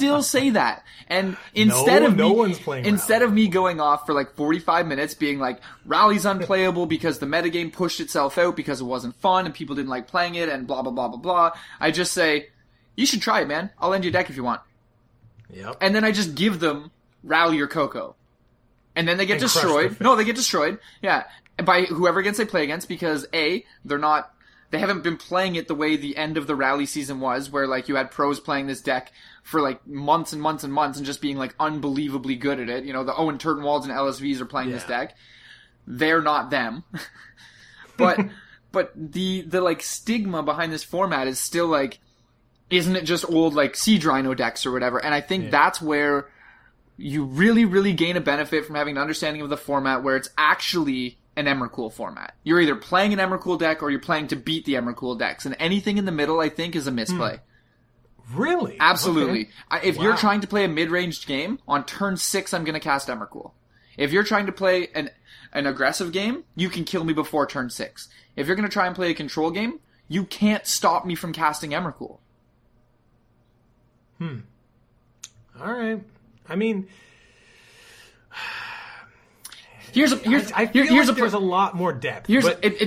And instead of me going off for 45 minutes being Rally's unplayable because the metagame pushed itself out because it wasn't fun and people didn't like playing it and blah, blah, blah, blah, blah, I just say, you should try it, man. I'll lend you a deck if you want. Yep. And then I just give them Rally or Coco. And then they get And crush destroyed. their No, they get destroyed. Yeah. By whoever against they play against, because A, they haven't been playing it the way the end of the Rally season was, where like you had pros playing this deck for like months and months and months and just being like unbelievably good at it. You know, the Owen Turtenwalds and LSVs are playing this deck. They're not them. But the like stigma behind this format is still like, isn't it just old like Siege Rhino decks or whatever? And I think that's where you really, really gain a benefit from having an understanding of the format where it's actually an Emrakul format. You're either playing an Emrakul deck or you're playing to beat the Emrakul decks. And anything in the middle, I think, is a misplay. Really? Absolutely. Okay. If you're trying to play a mid-ranged game, on turn 6, I'm going to cast Emrakul. If you're trying to play an aggressive game, you can kill me before turn 6. If you're going to try and play a control game, you can't stop me from casting Emrakul. All right. I mean, Here's a there's a lot more depth. There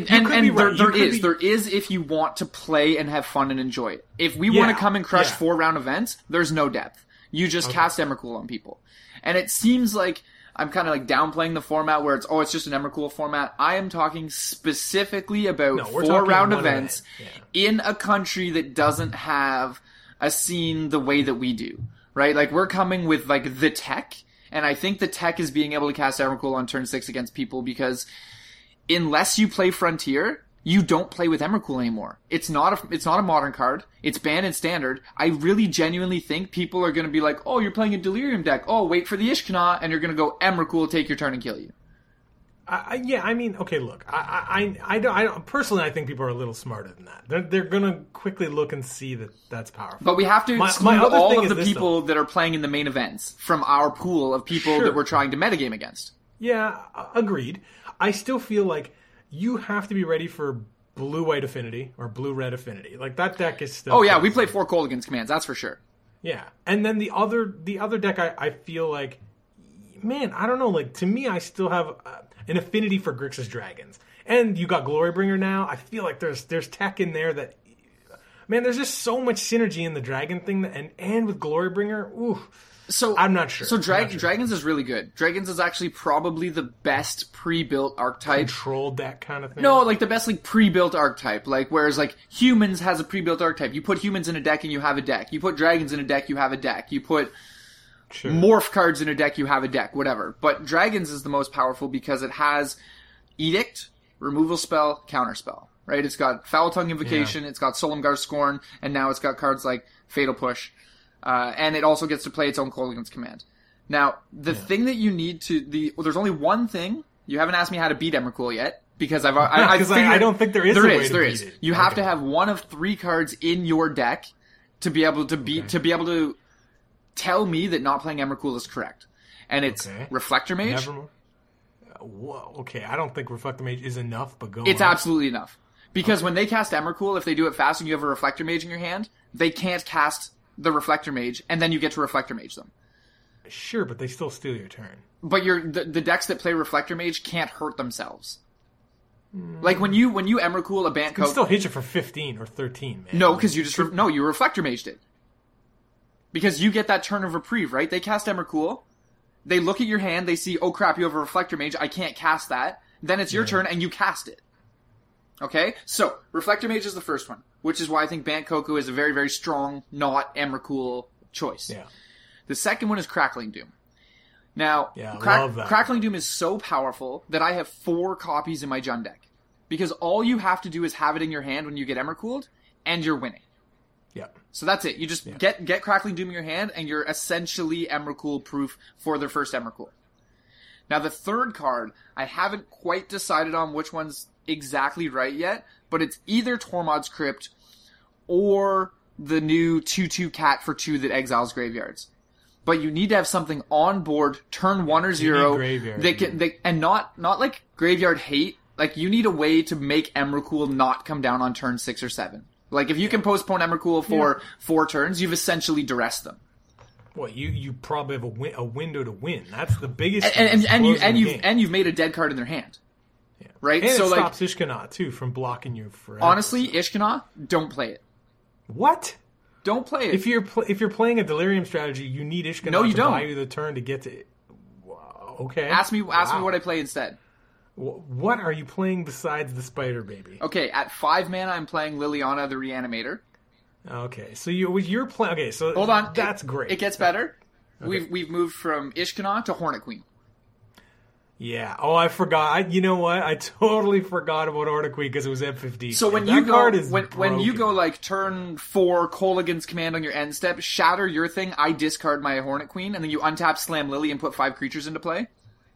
is if you want to play and have fun and enjoy it. If we want to come and crush 4-round events, there's no depth. You just cast Emrakul on people. And it seems like I'm kind of like downplaying the format where it's just an Emrakul format. I am talking specifically about 4-round events in a country that doesn't have a scene the way that we do. Right? Like, we're coming with like the tech. And I think the tech is being able to cast Emrakul on turn 6 against people because unless you play Frontier, you don't play with Emrakul anymore. It's not a modern card. It's banned in Standard. I really genuinely think people are going to be like, oh, you're playing a Delirium deck. Oh, wait for the Ishkana, and you're going to go Emrakul, take your turn, and kill you. I mean, okay, look, I don't personally, I think people are a little smarter than that. They're gonna quickly look and see that's powerful. But we have to exclude all of the people that are playing in the main events from our pool of people that we're trying to metagame against. Yeah, agreed. I still feel like you have to be ready for blue-white affinity or blue-red affinity. Like, that deck is still... Oh yeah, we play 4 Kolaghan's commands, that's for sure. Yeah, and then the other deck, I feel like, man, I don't know, like, to me, I still have... an affinity for Grixis Dragons. And you got Glorybringer now. I feel like there's tech in there that... Man, there's just so much synergy in the Dragon thing. And with Glorybringer, ooh. So I'm not sure. So Dragons is really good. Dragons is actually probably the best pre-built archetype. Control deck kind of thing? No, like the best like pre-built archetype. Like, whereas like Humans has a pre-built archetype. You put Humans in a deck and you have a deck. You put Dragons in a deck, you have a deck. You put... Sure. Morph cards in a deck, you have a deck, whatever. But Dragons is the most powerful because it has Edict, Removal Spell, Counterspell, right? It's got Foul Tongue Invocation, it's got Solemgar Scorn, and now it's got cards like Fatal Push. And it also gets to play its own Kolaghan's Command. Now, the thing that you need to... there's only one thing. You haven't asked me how to beat Emrakul yet, because I don't think there is a way to beat it. You have to have one of 3 cards in your deck to be able to beat... to be able to tell me that not playing Emrakul is correct. And it's Reflector Mage. Whoa, okay. I don't think Reflector Mage is enough, but It's absolutely enough. Because when they cast Emrakul, if they do it fast and you have a Reflector Mage in your hand, they can't cast the Reflector Mage, and then you get to Reflector Mage them. Sure, but they still steal your turn. But the decks that play Reflector Mage can't hurt themselves. Like, when you Emrakul a Bant Coat... It can still hit you for 15 or 13, man. No, because you just... you Reflector Maged it. Because you get that turn of reprieve, right? They cast Emrakul. They look at your hand. They see, oh crap, you have a Reflector Mage. I can't cast that. Then it's your turn, and you cast it. Okay? So, Reflector Mage is the first one. Which is why I think Bant Coco is a very, very strong, not Emrakul choice. Yeah. The second one is Crackling Doom. Now, love that. Crackling Doom is so powerful that I have 4 copies in my Jund deck. Because all you have to do is have it in your hand when you get Emrakuled, and you're winning. Yeah. So that's it. You just get Crackling Doom in your hand, and you're essentially Emrakul proof for their first Emrakul. Now, the third card, I haven't quite decided on which one's exactly right yet, but it's either Tormod's Crypt or the new 2/2 cat for 2 that exiles graveyards. But you need to have something on board, turn 1 or 0, and not like graveyard hate. Like, you need a way to make Emrakul not come down on turn 6 or 7. Like, if you can postpone Emrakul for 4 turns, you've essentially duressed them. Well, you probably have a window to win. That's the biggest. And you've made a dead card in their hand, right? And so it stops Ishkana too from blocking you forever. Honestly, Ishkana, don't play it. What? Don't play it. If you're playing a Delirium strategy, you need Ishkanah to buy you the turn to get to it. Okay. Ask me what I play instead. What are you playing besides the Spider Baby? Okay, at 5 mana, I'm playing Liliana the Reanimator. Okay, so you're playing. Okay, so hold on, that's great. It gets better. Okay. We've moved from Ishkanah to Hornet Queen. Yeah. Oh, I forgot. You know what? I totally forgot about Hornet Queen because it was M15. So when you go like turn 4 Kolaghan's Command on your end step, shatter your thing, I discard my Hornet Queen, and then you untap Slam Lily and put 5 creatures into play.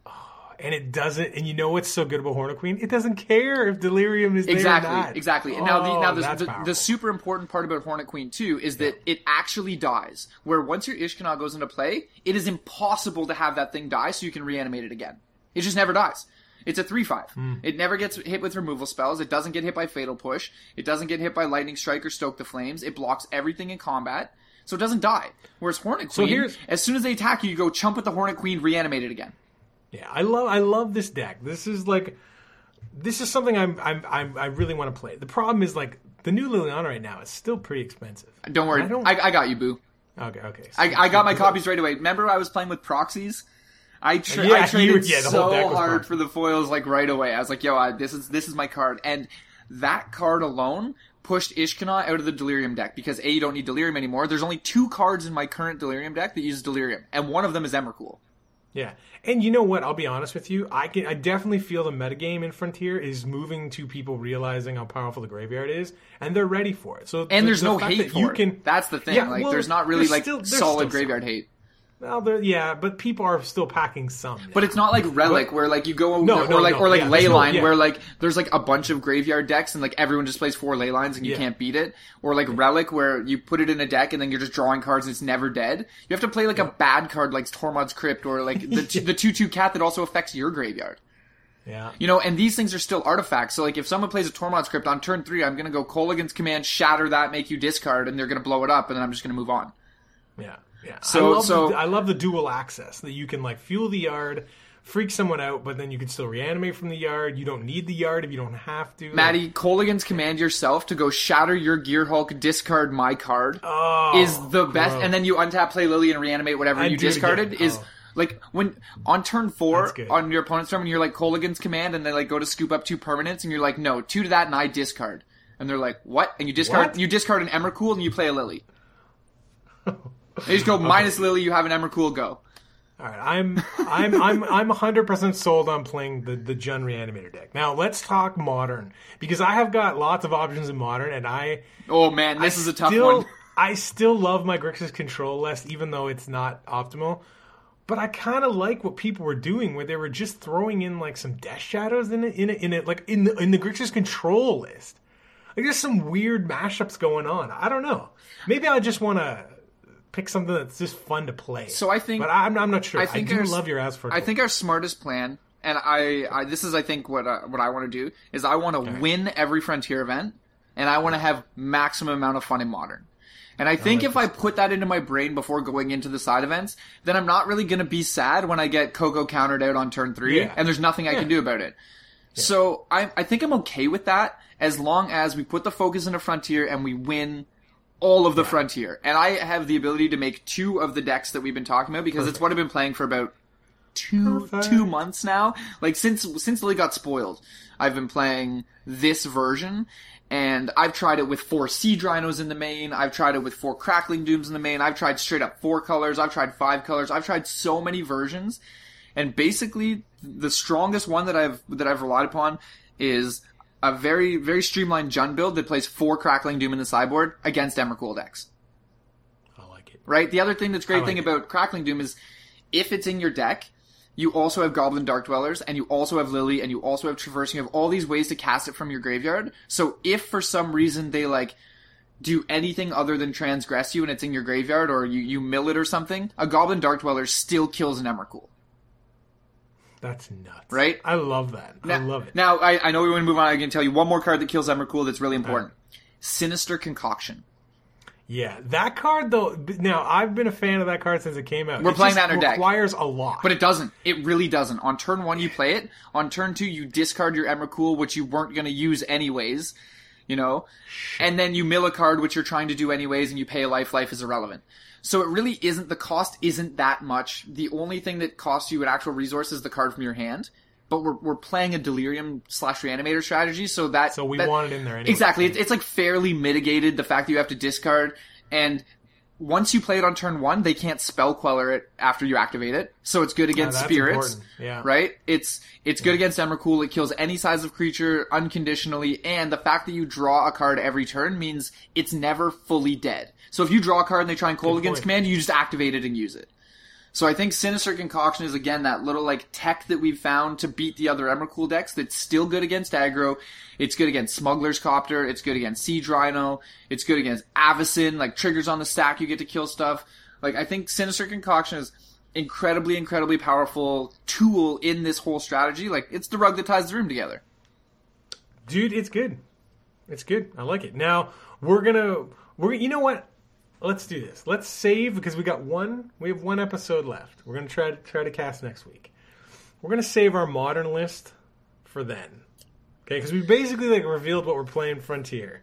And it doesn't. And you know what's so good about Hornet Queen? It doesn't care if Delirium is there or not. Exactly. And now the super important part about Hornet Queen too is that it actually dies. Where once your Ishkanah goes into play, it is impossible to have that thing die so you can reanimate it again. It just never dies. It's a 3/5. It never gets hit with removal spells. It doesn't get hit by Fatal Push. It doesn't get hit by Lightning Strike or Stoke the Flames. It blocks everything in combat, so it doesn't die. Whereas Hornet Queen, as soon as they attack you, you go chump with the Hornet Queen, reanimate it again. Yeah, I love this deck. This is something I really want to play. The problem is like the new Liliana right now is still pretty expensive. Don't worry, I got you, boo. Okay. So I got my copies right away. Remember, I was playing with proxies. I traded so hard for the foils like right away. I was like, yo, this is my card. And that card alone pushed Ishkanah out of the Delirium deck because A, you don't need Delirium anymore. There's only 2 cards in my current Delirium deck that use Delirium, and one of them is Emrakul. Yeah. And you know what? I'll be honest with you. I definitely feel the metagame in Frontier is moving to people realizing how powerful the graveyard is, and they're ready for it. So there's no hate for it. That's the thing. Yeah, there's not really solid graveyard hate. Well, but people are still packing some. Yeah. But it's not like Relic, where like you go or Leyline, where like there's like a bunch of graveyard decks and like everyone just plays 4 Leylines and you can't beat it. Or like Relic, where you put it in a deck and then you're just drawing cards and it's never dead. You have to play like a bad card like Tormod's Crypt or like the 2/2 cat that also affects your graveyard. Yeah. You know, and these things are still artifacts. So like if someone plays a Tormod's Crypt on turn 3, I'm gonna go Kolaghan's Command, shatter that, make you discard, and they're gonna blow it up, and then I'm just gonna move on. Yeah. Yeah, I love the dual access that you can like fuel the yard, freak someone out, but then you can still reanimate from the yard. You don't need the yard if you don't have to. Maddie, Kolaghan's Command yourself to go shatter your Gearhulk, discard my card is the best, and then you untap, play Lily, and reanimate whatever you discarded. Like when on turn 4 on your opponent's turn, when you're like Kolaghan's Command, and they like go to scoop up 2 permanents, and you're like, no, 2 to that, and I discard, and they're like, what? And you discard an Emrakul, and you play a Lily. They just go minus Lily. You have an Emrakul. Go. All right, I'm 100% sold on playing the Jund Reanimator deck. Now let's talk Modern because I have got lots of options in Modern, and this is a tough one. I still love my Grixis Control list, even though it's not optimal. But I kind of like what people were doing, where they were just throwing in like some Death Shadows in the Grixis Control list. Like there's some weird mashups going on. I don't know. Maybe I just want to pick something that's just fun to play. So I think, but I'm not sure. I do love your ass for. I think our smartest plan, and this is I think what I want to do is I want to win every Frontier event, and I want to have maximum amount of fun in Modern. And I think if I put that into my brain before going into the side events, then I'm not really going to be sad when I get Coco countered out on turn 3, and there's nothing I can do about it. Yeah. So I think I'm okay with that as long as we put the focus into Frontier and we win all of the Frontier. And I have the ability to make 2 of the decks that we've been talking about because it's what I've been playing for about two months now. Like since Lily got spoiled, I've been playing this version, and I've tried it with 4 Siege Rhinos in the main. I've tried it with 4 Crackling Dooms in the main. I've tried straight up 4 colors. I've tried 5 colors. I've tried so many versions, and basically the strongest one that I've relied upon is a very, very streamlined Jund build that plays 4 Crackling Doom in the sideboard against Emrakul decks. I like it. Right? The other thing that's great about Crackling Doom is if it's in your deck, you also have Goblin Dark Dwellers, and you also have Lily, and you also have Traversing. You have all these ways to cast it from your graveyard. So if for some reason they do anything other than transgress you and it's in your graveyard, or you mill it or something, a Goblin Dark Dweller still kills an Emrakul. That's nuts. Right? I love that. I love it. Now, I know we want to move on. I can tell you one more card that kills Emrakul that's really important. Sinister Concoction. Yeah, that card, though, now, I've been a fan of that card since it came out. We're playing that in our deck. It requires a lot. But it doesn't. It really doesn't. On turn 1, you play it. On turn 2, you discard your Emrakul, which you weren't going to use anyways. you know? And then you mill a card, which you're trying to do anyways, and you pay a life. Life is irrelevant. So it really isn't, the cost isn't that much. The only thing that costs you an actual resource is the card from your hand. But we're playing a Delirium / Reanimator strategy, so we want it in there anyway. Exactly. It's like fairly mitigated, the fact that you have to discard, and once you play it on turn 1, they can't spell queller it after you activate it. So it's good against spirits. Yeah. Right? It's good against Emrakul. It kills any size of creature unconditionally, and the fact that you draw a card every turn means it's never fully dead. So if you draw a card and they try and cold against command, you just activate it and use it. So I think Sinister Concoction is, again, that little, like, tech that we've found to beat the other Emrakul decks that's still good against aggro. It's good against Smuggler's Copter. It's good against Siege Rhino. It's good against Avacyn. Like, triggers on the stack, you get to kill stuff. Like, I think Sinister Concoction is incredibly, incredibly powerful tool in this whole strategy. Like, it's the rug that ties the room together. Dude, it's good. It's good. I like it. Now, you know what? Let's do this. Let's save, because we have one episode left. We're going to try to cast next week. We're going to save our modern list for then. Okay, because we basically revealed what we're playing Frontier.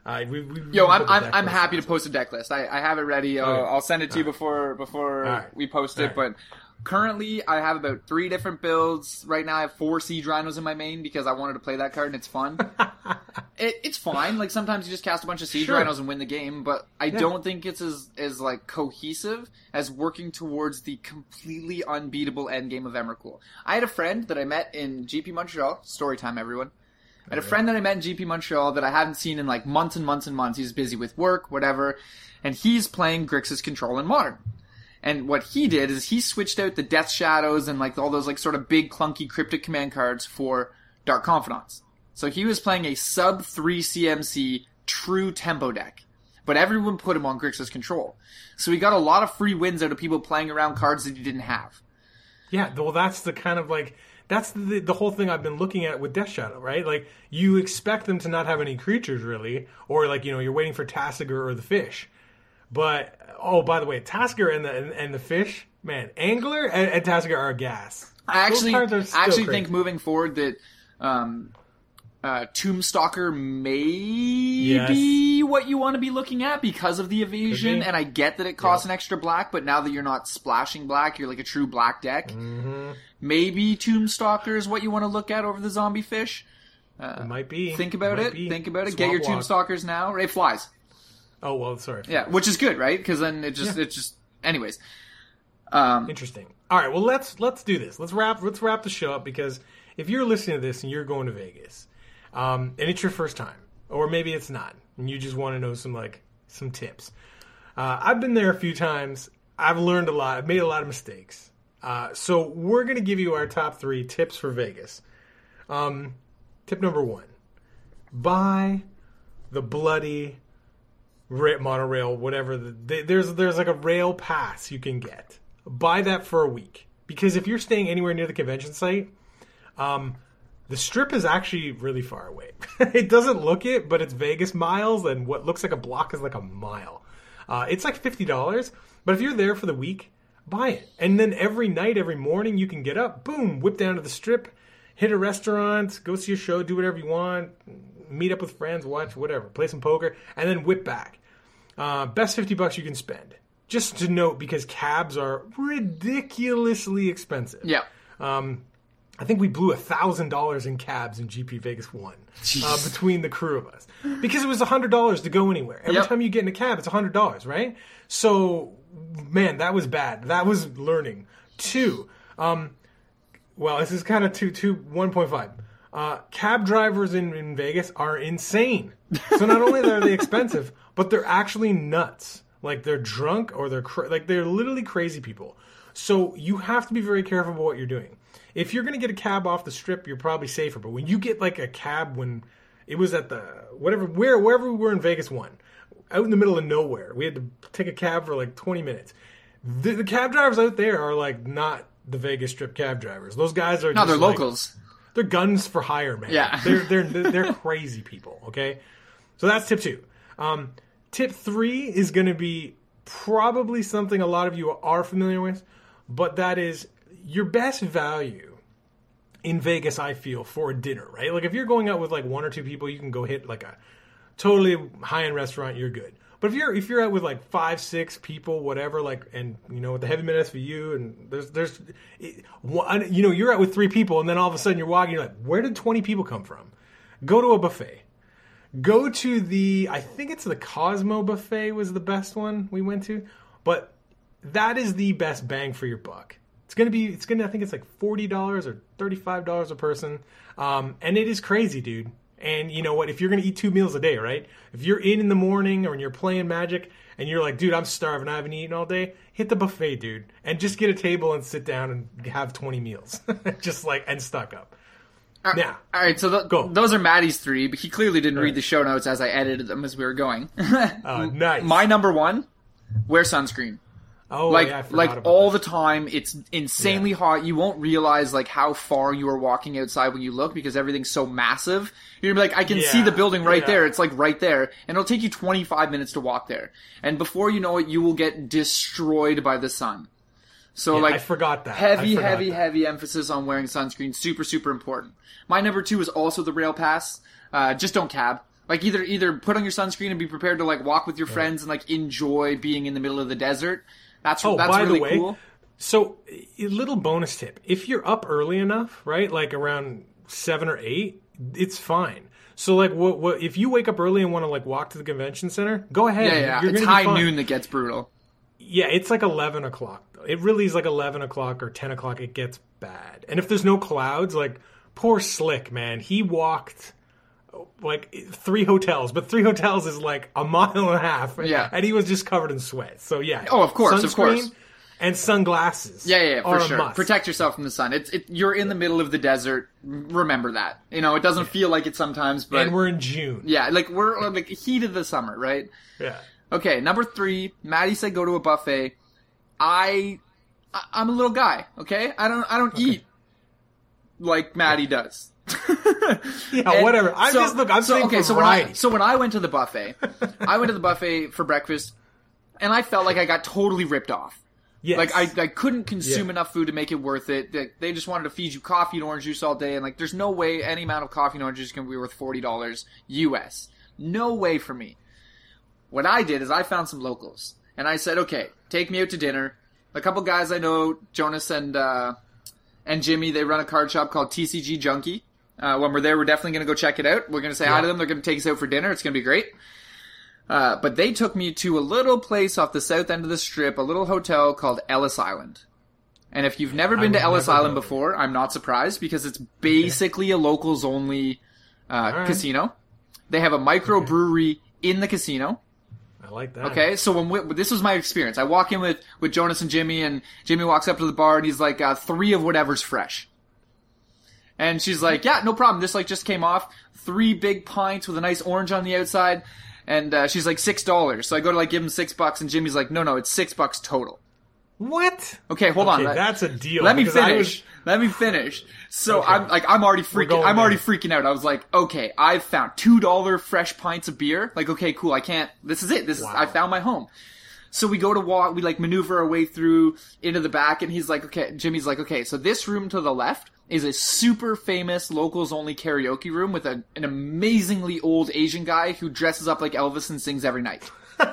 I'm happy to post a deck list. I have it ready. I'll send it to you before we post it. But currently, I have about 3 different builds. Right now, I have 4 Siege Rhinos in my main because I wanted to play that card and it's fun. It's fine. Like, sometimes you just cast a bunch of Siege Rhinos and win the game, but I don't think it's as like cohesive as working towards the completely unbeatable endgame of Emrakul. I had a friend that I met in GP Montreal. Story time, everyone. I had a friend that I met in GP Montreal that I hadn't seen in like months and months and months. He's busy with work, whatever, and he's playing Grixis Control in Modern. And what he did is he switched out the Death Shadows and like all those like sort of big clunky cryptic command cards for Dark Confidants. So he was playing a sub 3 CMC true tempo deck. But everyone put him on Grixis Control. So he got a lot of free wins out of people playing around cards that he didn't have. Yeah, well, that's the kind of like, that's the whole thing I've been looking at with Death Shadow, right? Like, you expect them to not have any creatures, really. Or, like, you know, you're waiting for Tasigur or the fish. But, oh, by the way, Tasigur and the fish, man, Angler and Tasigur are gas. I actually think moving forward that Tombstalker may be what you want to be looking at because of the evasion, and I get that it costs an extra black, but now that you're not splashing black, you're like a true black deck. Mm-hmm. Maybe Tombstalker is what you want to look at over the zombie fish. It might be. Think about it. Think about it. Get your Tombstalkers now. It flies. Oh, well, sorry. Yeah, which is good, right? Because then it just anyways. Interesting. All right, well, let's do this. Let's wrap the show up, because if you're listening to this and you're going to Vegas, and it's your first time, or maybe it's not, and you just want to know some tips. I've been there a few times. I've learned a lot. I've made a lot of mistakes. So we're going to give you our top 3 tips for Vegas. Tip number 1: buy the bloody monorail, whatever. There's like a rail pass you can get. Buy that for a week, because if you're staying anywhere near the convention site, the strip is actually really far away. It doesn't look it, but it's Vegas miles, and what looks like a block is like a mile. It's like $50, but if you're there for the week, buy it. And then every night, every morning, you can get up, boom, whip down to the strip, hit a restaurant, go see a show, do whatever you want, meet up with friends, watch whatever, play some poker, and then whip back. Best $50 you can spend. Just to note, because cabs are ridiculously expensive. Yeah. I think we blew $1,000 in cabs in GP Vegas 1 between the crew of us, because it was $100 to go anywhere. Every time you get in a cab, it's $100, right? So, man, that was bad. That was learning. 2, well, this is kind of 1.5. Cab drivers in Vegas are insane. So not only are they expensive, but they're actually nuts. Like, they're drunk, or they're literally crazy people. So you have to be very careful about what you're doing. If you're going to get a cab off the strip, you're probably safer. But when you get like a cab, when it was at the wherever we were in Vegas 1, out in the middle of nowhere, we had to take a cab for like 20 minutes. The cab drivers out there are like not the Vegas Strip cab drivers. Those guys are they're locals. They're guns for hire, man. Yeah, they're crazy people. Okay, so that's tip 2. Tip 3 is going to be probably something a lot of you are familiar with, but that is your best value in Vegas, I feel, for a dinner, right? Like, if you're going out with like 1 or 2 people, you can go hit like totally high-end restaurant, you're good. But if you're out with like 5, 6 people, whatever, like, and you know, with the Heavy Metal SVU, and there's, you know, you're out with 3 people, and then all of a sudden you're walking, you're like, where did 20 people come from? Go to a buffet. Go to I think it's the Cosmo buffet was the best one we went to, but that is the best bang for your buck. I think it's like $40 or $35 a person, and it is crazy, dude. And you know what? If you're going to eat 2 meals a day, right? If you're in the morning or when you're playing Magic and you're like, dude, I'm starving, I haven't eaten all day, hit the buffet, dude. And just get a table and sit down and have 20 meals. Just like, and stock up. Yeah. All right, so those are Maddie's 3, but he clearly didn't read the show notes as I edited them as we were going. Nice. My number 1, wear sunscreen. Oh, like, yeah, I forgot like about all that. the time. It's insanely hot. You won't realize like how far you are walking outside when you look because everything's so massive. You're gonna be like, I can see the building right there. It's like right there, and it'll take you 25 minutes to walk there. And before you know it, you will get destroyed by the sun. So like, I forgot that. Heavy emphasis on wearing sunscreen. Super, super important. My number 2 is also the rail pass. Just don't cab. Like either put on your sunscreen and be prepared to like walk with your friends and like enjoy being in the middle of the desert. That's by really the way, cool. So, a little bonus tip. If you're up early enough, right, like around 7 or 8, it's fine. So, like, what if you wake up early and want to, like, walk to the convention center, go ahead. Yeah. You're it's gonna be high fine. noon that gets brutal. Yeah, it's like 11 o'clock. It really is like 11 o'clock or 10 o'clock. It gets bad. And if there's no clouds, like, poor Slick, man. He walked like 3 hotels, but 3 hotels is like a mile and a half. Yeah. And he was just covered in sweat. So yeah. Oh, of course, sunscreen of course. And sunglasses. Yeah, are for a sure. must. Protect yourself from the sun. You're in the middle of the desert. Remember that. You know, it doesn't feel like it sometimes, but And we're in June. yeah, like we're like heat of the summer, right? Yeah. Okay, number 3. Maddie said go to a buffet. I'm a little guy. Okay, I don't eat like Maddie does. Yeah, whatever. I'm saying for variety. So when I went to the buffet, for breakfast, and I felt like I got totally ripped off. Yes. Like I couldn't consume enough food to make it worth it. They just wanted to feed you coffee and orange juice all day, and like there's no way any amount of coffee and orange juice can be worth $40 US. No way for me. What I did is I found some locals, and I said, okay, take me out to dinner. A couple guys I know, Jonas and Jimmy, they run a card shop called TCG Junkie. When we're there, we're definitely going to go check it out. We're going to say hi to them. They're going to take us out for dinner. It's going to be great. But they took me to a little place off the south end of the strip, a little hotel called Ellis Island. And if you've never been to Ellis Island before, I'm not surprised because it's basically a locals-only casino. They have a microbrewery in the casino. I like that. Okay, so this was my experience. I walk in with Jonas and Jimmy walks up to the bar and he's like, 3 of whatever's fresh. And she's like, yeah, no problem. This like just came off. 3 big pints with a nice orange on the outside. And she's like, $6. So I go to like give him $6 and Jimmy's like, no, it's $6 total. What? Okay, hold on. That's a deal. Let me finish. So I'm already freaking out. I was like, okay, I've found $2 fresh pints of beer. Like, okay, cool. This is it. I found my home. So we go to walk, we like maneuver our way through into the back and Jimmy's like, okay, so this room to the left is a super famous locals only karaoke room with an amazingly old Asian guy who dresses up like Elvis and sings every night.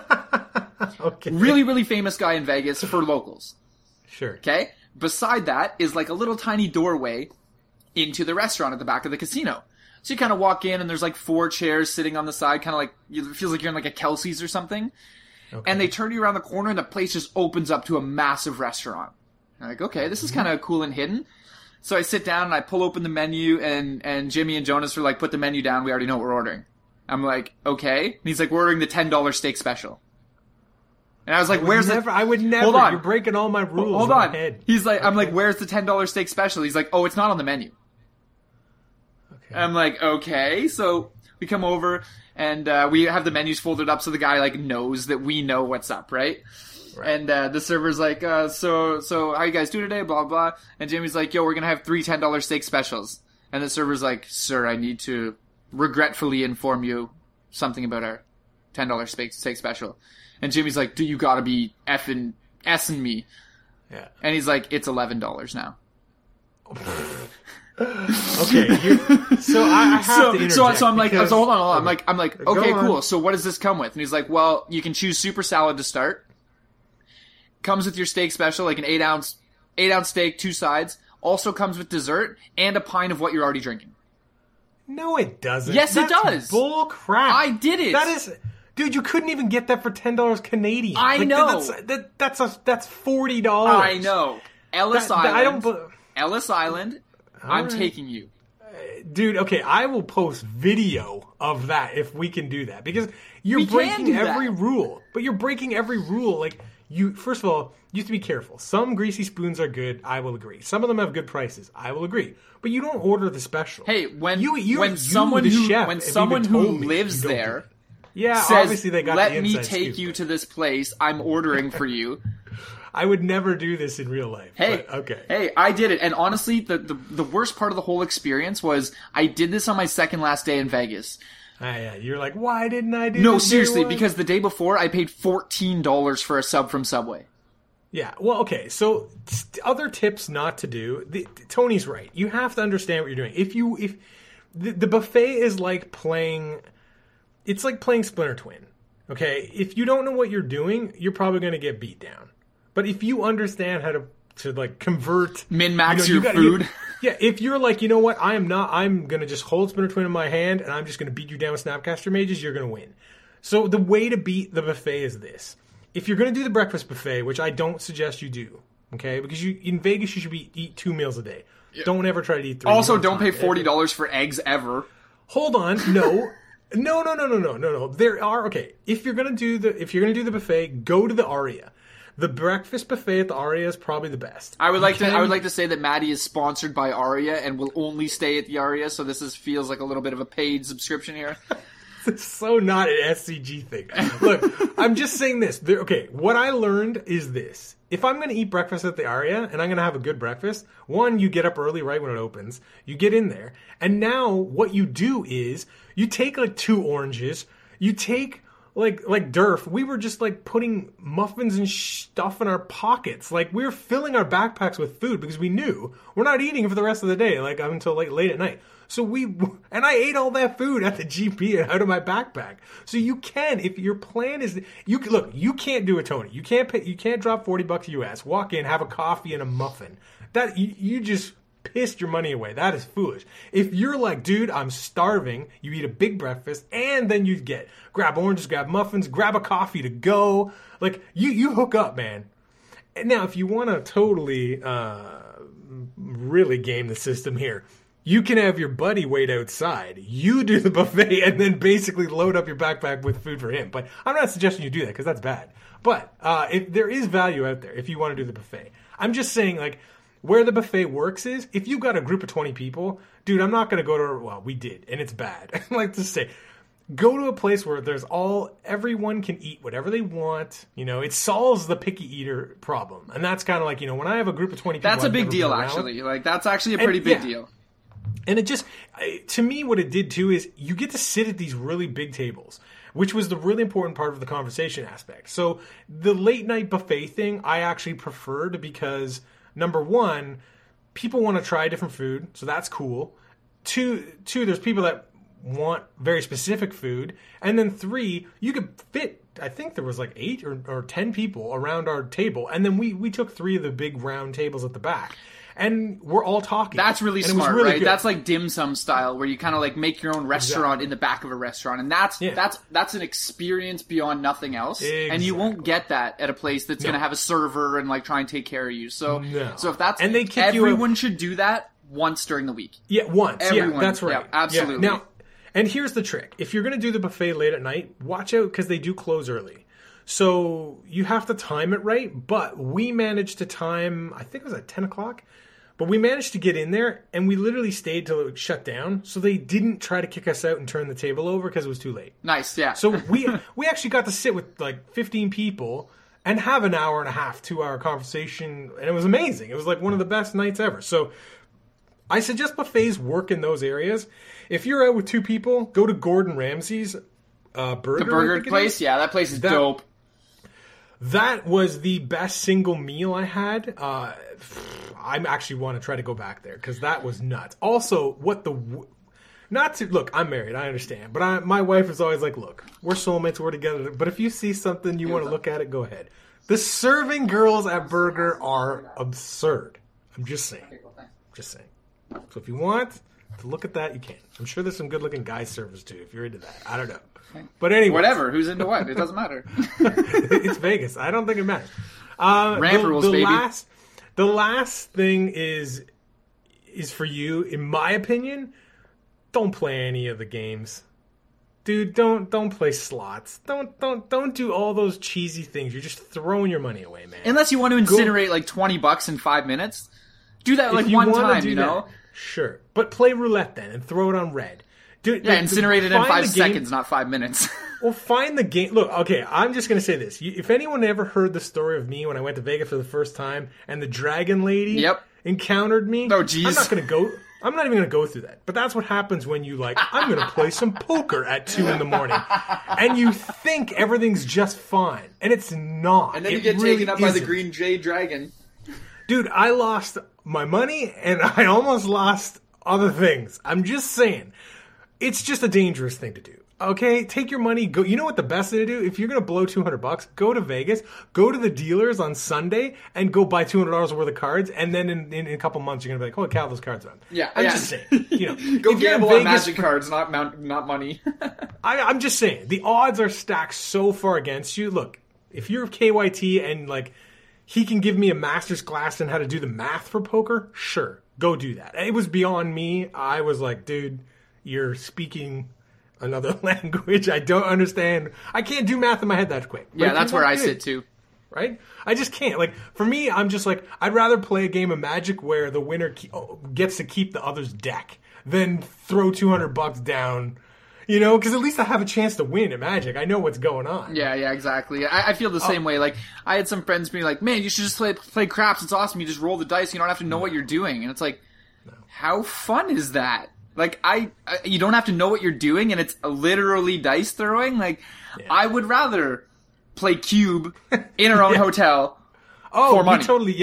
Okay. Really, really famous guy in Vegas for locals. Sure. Okay? Beside that is like a little tiny doorway into the restaurant at the back of the casino. So you kind of walk in and there's like 4 chairs sitting on the side, kind of like, it feels like you're in like a Kelsey's or something. Okay. And they turn you around the corner and the place just opens up to a massive restaurant. I'm like, okay, this is kind of cool and hidden. So I sit down and I pull open the menu and Jimmy and Jonas are like, put the menu down, we already know what we're ordering. I'm like, okay. And he's like, we're ordering the $10 steak special. And I was like, I would never. Hold on. You're breaking all my rules. Hold on. In my head. He's like, I'm like, where's the $10 steak special? He's like, oh, it's not on the menu. Okay. I'm like, okay. So we come over and we have the menus folded up so the guy like knows that we know what's up, right? And the server's like, so how you guys doing today? Blah, blah. And Jimmy's like, yo, we're going to have 3 $10 steak specials. And the server's like, sir, I need to regretfully inform you something about our $10 steak special. And Jimmy's like, dude, you gotta be S-ing me. Yeah. And he's like, it's $11 now. Okay, so I have to interject. So I'm like, because, hold on. I'm like, okay, on. cool. So what does this come with? And he's like, well, you can choose super salad to start. Comes with your steak special, like an 8-ounce steak, 2 sides. Also comes with dessert and a pint of what you're already drinking. No, it doesn't. Yes, That's it does. Bull crap. I did it. That is, dude. You couldn't even get that for $10 Canadian. I know. That's $40. I know. Ellis Island. Ellis Island. I'm right. taking you. Dude, okay, I will post video of that if we can do that. Because you're breaking every rule. But you're breaking every rule. Like, first of all, you have to be careful. Some greasy spoons are good, I will agree. Some of them have good prices, I will agree. But you don't order the special. Hey, when someone who lives there says, obviously they got let the me inside take scoop. you to this place, I'm ordering for you. I would never do this in real life. Hey, but okay. Hey, I did it. And honestly, the worst part of the whole experience was I did this on my second last day in Vegas. Yeah, you're like, why didn't I do No, this seriously, day one? because the day before I paid $14 for a sub from Subway. Yeah, well, okay, so other tips not to do. Tony's right. You have to understand what you're doing. If the buffet is like playing, it's like playing Splinter Twin. Okay, if you don't know what you're doing, you're probably going to get beat down. But if you understand how to like convert, min-max your food. If you're like, you know what, I'm going to just hold Splinter Twin in my hand and I'm just going to beat you down with Snapcaster Mages, you're going to win. So the way to beat the buffet is this. If you're going to do the breakfast buffet, which I don't suggest you do, okay? Because in Vegas, you should eat 2 meals a day. Yeah. Don't ever try to eat 3. Also, don't pay $40 for eggs ever. Hold on. No. No. There are, okay, if you're going to do the buffet, go to the Aria. The breakfast buffet at the Aria is probably the best. I would like to say that Maddie is sponsored by Aria and will only stay at the Aria, so this feels like a little bit of a paid subscription here. It's so not an SCG thing. Look, I'm just saying this. Okay, what I learned is this. If I'm going to eat breakfast at the Aria and I'm going to have a good breakfast, one, you get up early right when it opens. You get in there. And now what you do is you take like 2 oranges. You take like Durf. We were just like putting muffins and stuff in our pockets. Like we were filling our backpacks with food because we knew we're not eating for the rest of the day, like until like late at night. So I ate all that food at the GP and out of my backpack. So you can, if your plan is, you can't do it, Tony. You can't drop $40 US, walk in, have a coffee and a muffin. That, you just pissed your money away. That is foolish. If you're like, dude, I'm starving, you eat a big breakfast, and then you grab oranges, grab muffins, grab a coffee to go. Like, you hook up, man. Now, if you want to totally, really game the system here, you can have your buddy wait outside. You do the buffet and then basically load up your backpack with food for him. But I'm not suggesting you do that because that's bad. But if there is value out there if you want to do the buffet. I'm just saying, like, where the buffet works is if you've got a group of 20 people, dude, I'm not going to go to, well, we did, and it's bad. I like to say, go to a place where everyone can eat whatever they want. You know, it solves the picky eater problem. And that's kind of like, you know, when I have a group of 20 people. That's a big deal, actually. Like, that's actually a pretty big deal. And it just, to me, what it did too is you get to sit at these really big tables, which was the really important part of the conversation aspect. So the late night buffet thing, I actually preferred because, number one, people want to try different food, so that's cool. Two, there's people that want very specific food. And then 3, you could fit, I think there was like 8 or 10 people around our table. And then we took 3 of the big round tables at the back. And we're all talking. That's really smart, really right? Good. That's like dim sum style, where you kind of like make your own restaurant in the back of a restaurant, and that's an experience beyond nothing else. Exactly. And you won't get that at a place that's going to have a server and like try and take care of you. So if that's and they kick everyone should do that once during the week. Yeah, once. Everyone, yeah, that's right. Yeah, absolutely. Yeah. Now, and here's the trick: if you're going to do the buffet late at night, watch out because they do close early. So you have to time it right. But we managed to time, I think it was at 10 o'clock. But we managed to get in there, and we literally stayed till it shut down, so they didn't try to kick us out and turn the table over because it was too late. Nice, yeah. So we actually got to sit with like 15 people and have an hour and a half, 2-hour conversation, and it was amazing. It was like one of the best nights ever. So I suggest buffets work in those areas. If you're out with 2 people, go to Gordon Ramsay's burger. The burger place? Yeah, that place is dope. That was the best single meal I had. I actually want to try to go back there because that was nuts. Also, look, I'm married, I understand, but my wife is always like, look, we're soulmates, we're together, but if you see something you want to look at it, go ahead. The serving girls at Burger are absurd. I'm just saying. So if you want to look at that, you can. I'm sure there's some good-looking guy servers too, if you're into that. I don't know. But anyway. Whatever, who's into what? It doesn't matter. It's Vegas. I don't think it matters. Ramp rules, baby. The last thing is for you, in my opinion, don't play any of the games. Dude, don't play slots. Don't do all those cheesy things. You're just throwing your money away, man. Unless you want to incinerate like $20 in 5 minutes. Do that like one time, you know? Sure. But play roulette then and throw it on red. Incinerate it in 5 seconds, not 5 minutes. Well, find the game. Look, okay, I'm just going to say this. If anyone ever heard the story of me when I went to Vegas for the first time and the dragon lady encountered me, oh, geez. I'm not even going to go through that. But that's what happens when you I'm going to play some poker at 2 a.m. And you think everything's just fine. And it's not. And then you get taken up by the green jade dragon. Dude, I lost my money and I almost lost other things. I'm just saying. It's just a dangerous thing to do. Okay, take your money. Go. You know what the best thing to do? If you're gonna blow $200, go to Vegas, go to the dealers on Sunday, and go buy $200 worth of cards. And then in a couple months, you're gonna be like, "Holy cow, those cards are on." Yeah, I'm just saying. You know, go gamble on Magic cards, not money. I'm just saying the odds are stacked so far against you. Look, if you're KYT and he can give me a master's class in how to do the math for poker, sure, go do that. It was beyond me. I was like, dude, you're speaking another language I don't understand. I can't do math in my head that quick. Yeah, that's where I sit too. Right? I just can't. For me, I'm just I'd rather play a game of Magic where the winner gets to keep the other's deck than throw $200 down. You know, because at least I have a chance to win at Magic. I know what's going on. Yeah, exactly. I feel the same way. I had some friends be like, man, you should just play craps. It's awesome. You just roll the dice. You don't have to know what you're doing. And it's how fun is that? You don't have to know what you're doing, and it's literally dice throwing. I would rather play Cube in our own hotel for money.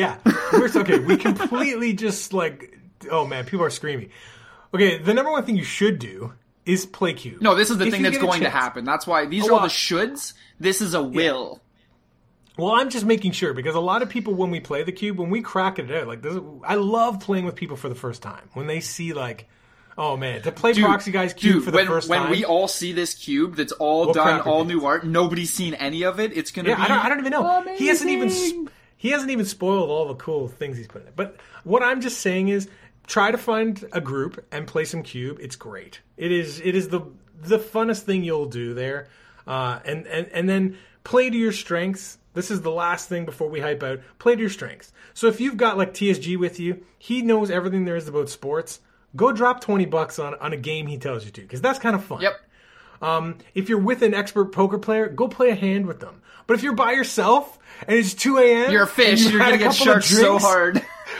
We completely just oh man, people are screaming. Okay, the number one thing you should do is play Cube. No, this is the thing that's going to happen. That's why these are all the shoulds. This is a will. Well, I'm just making sure, because a lot of people, when we play the Cube, when we crack it out, I love playing with people for the first time. When they see oh man, to play Proxy Guys Cube for the first time. When we all see this cube that's all done, all new art, nobody's seen any of it, it's going to be I don't even know. Amazing. He hasn't even spoiled all the cool things he's put in it. But what I'm just saying is, try to find a group and play some Cube. It's great. It is the funnest thing you'll do there. And then play to your strengths. This is the last thing before we hype out. Play to your strengths. So if you've got TSG with you, he knows everything there is about sports. Go drop $20 on a game he tells you to, because that's kind of fun. Yep. If you're with an expert poker player, go play a hand with them. But if you're by yourself and it's 2 a.m. You're a fish. You're going to get sharked so hard.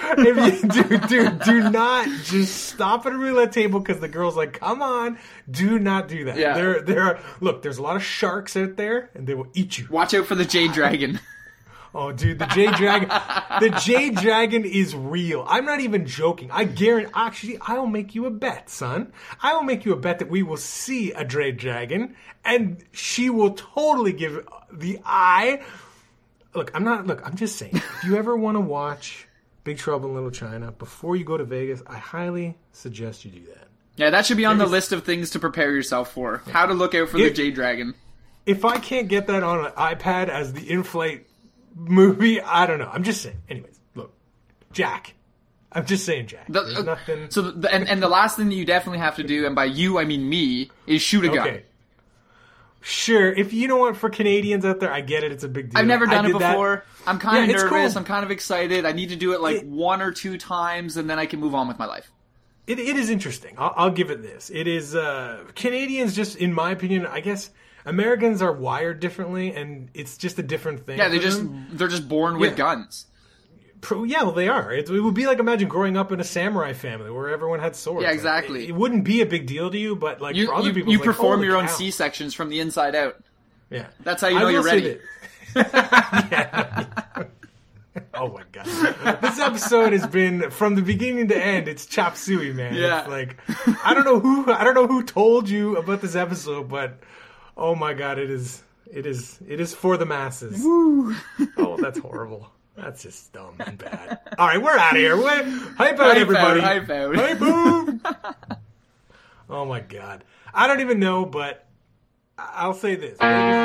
Do not just stop at a roulette table because the girl's like, come on. Do not do that. Yeah. Look, there's a lot of sharks out there, and they will eat you. Watch out for the Jade Dragon. Oh, dude, the Jade Dragon. The Jade Dragon is real. I'm not even joking. I guarantee. Actually, I will make you a bet, son. I will make you a bet that we will see a Jade Dragon, and she will totally give the eye. Look, I'm just saying. If you ever want to watch Big Trouble in Little China before you go to Vegas, I highly suggest you do that. Yeah, that should be on the list of things to prepare yourself for. Yeah. How to look out for the Jade Dragon. If I can't get that on an iPad as the in-flight movie, I don't know. I'm just saying. Anyways, look, Jack. I'm just saying, Jack. There's nothing. So, and the last thing that you definitely have to do, and by you I mean me, is shoot a gun. Sure. If you know what, for Canadians out there, I get it. It's a big deal. I've never done it before. I'm kind of nervous. Cool. I'm kind of excited. I need to do it one or two times, and then I can move on with my life. It is interesting. I'll give it this. It is Canadians. Just in my opinion, I guess. Americans are wired differently, and it's just a different thing. Yeah, they're just born with guns. Yeah, well, they are. It would be like, imagine growing up in a samurai family where everyone had swords. Yeah, exactly. It wouldn't be a big deal to you, but for other people, you perform your own C-sections from the inside out. Yeah, that's how you know you're ready. Oh my god. This episode has been from the beginning to end, it's chop suey, man. Yeah. It's like I don't know who told you about this episode, but oh my god, it is for the masses. Woo. Oh, that's horrible. That's just dumb and bad. All right, we're out of here. Hype out, everybody. Hype out. Hype out. Oh my god. I don't even know, but I'll say this.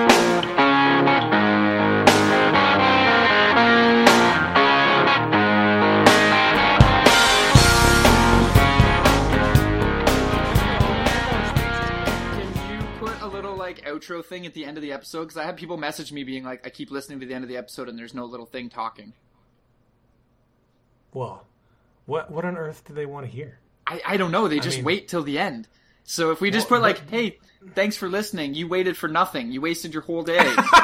Outro thing at the end of the episode, because I had people message me being like, I keep listening to the end of the episode and there's no little thing talking. Well, what on earth do they want to hear? I don't know. They just wait till the end. So if we just put like, hey, thanks for listening. You waited for nothing. You wasted your whole day.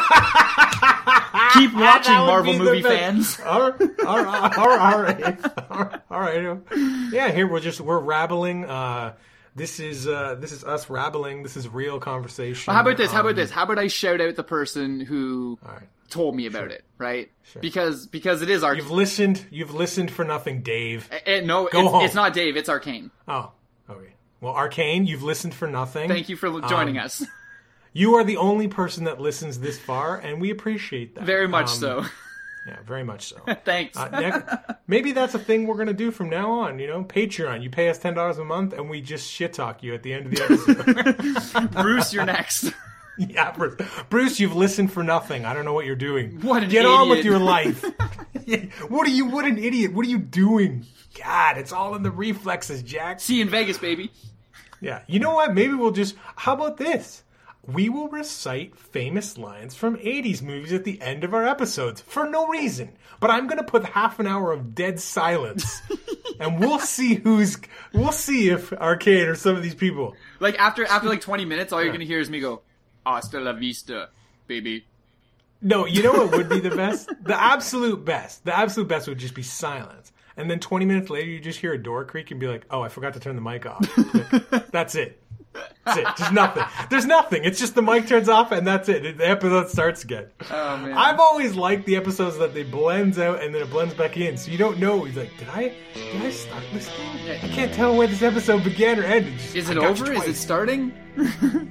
Keep watching, Marvel movie fans. All right. Yeah, here we're rabbling. This is us rabbling. This is real conversation. Well, how about this? How about I shout out the person who told me about it, right? Sure. Because it is Arcane. You've listened for nothing, Dave. No, it's not Dave. It's Arcane. Oh, okay. Well, Arcane, you've listened for nothing. Thank you for joining us. You are the only person that listens this far, and we appreciate that. Very much so. Yeah, very much so. Thanks. Maybe that's a thing we're going to do from now on, Patreon. You pay us $10 a month, and we just shit-talk you at the end of the episode. Bruce, you're next. Yeah, Bruce, you've listened for nothing. I don't know what you're doing. What an Get idiot. on with your life. What an idiot. What are you doing? God, it's all in the reflexes, Jack. See you in Vegas, baby. Yeah. You know what? Maybe how about this? We will recite famous lines from 80s movies at the end of our episodes for no reason. But I'm going to put half an hour of dead silence. And we'll see if Arcane or some of these people. Like after like 20 minutes, all you're going to hear is me go, hasta la vista, baby. No, you know what would be the best? The absolute best would just be silence. And then 20 minutes later, you just hear a door creak and be like, oh, I forgot to turn the mic off. That's it. That's it. Just nothing. There's nothing. It's just the mic turns off and that's it. The episode starts again. Oh, man. I've always liked the episodes that they blends out and then it blends back in. So you don't know. He's like, did I start listening? I can't tell where this episode began or ended. Is it over? Is it starting?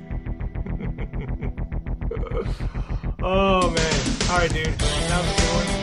Oh, man. All right, dude. That was a good one.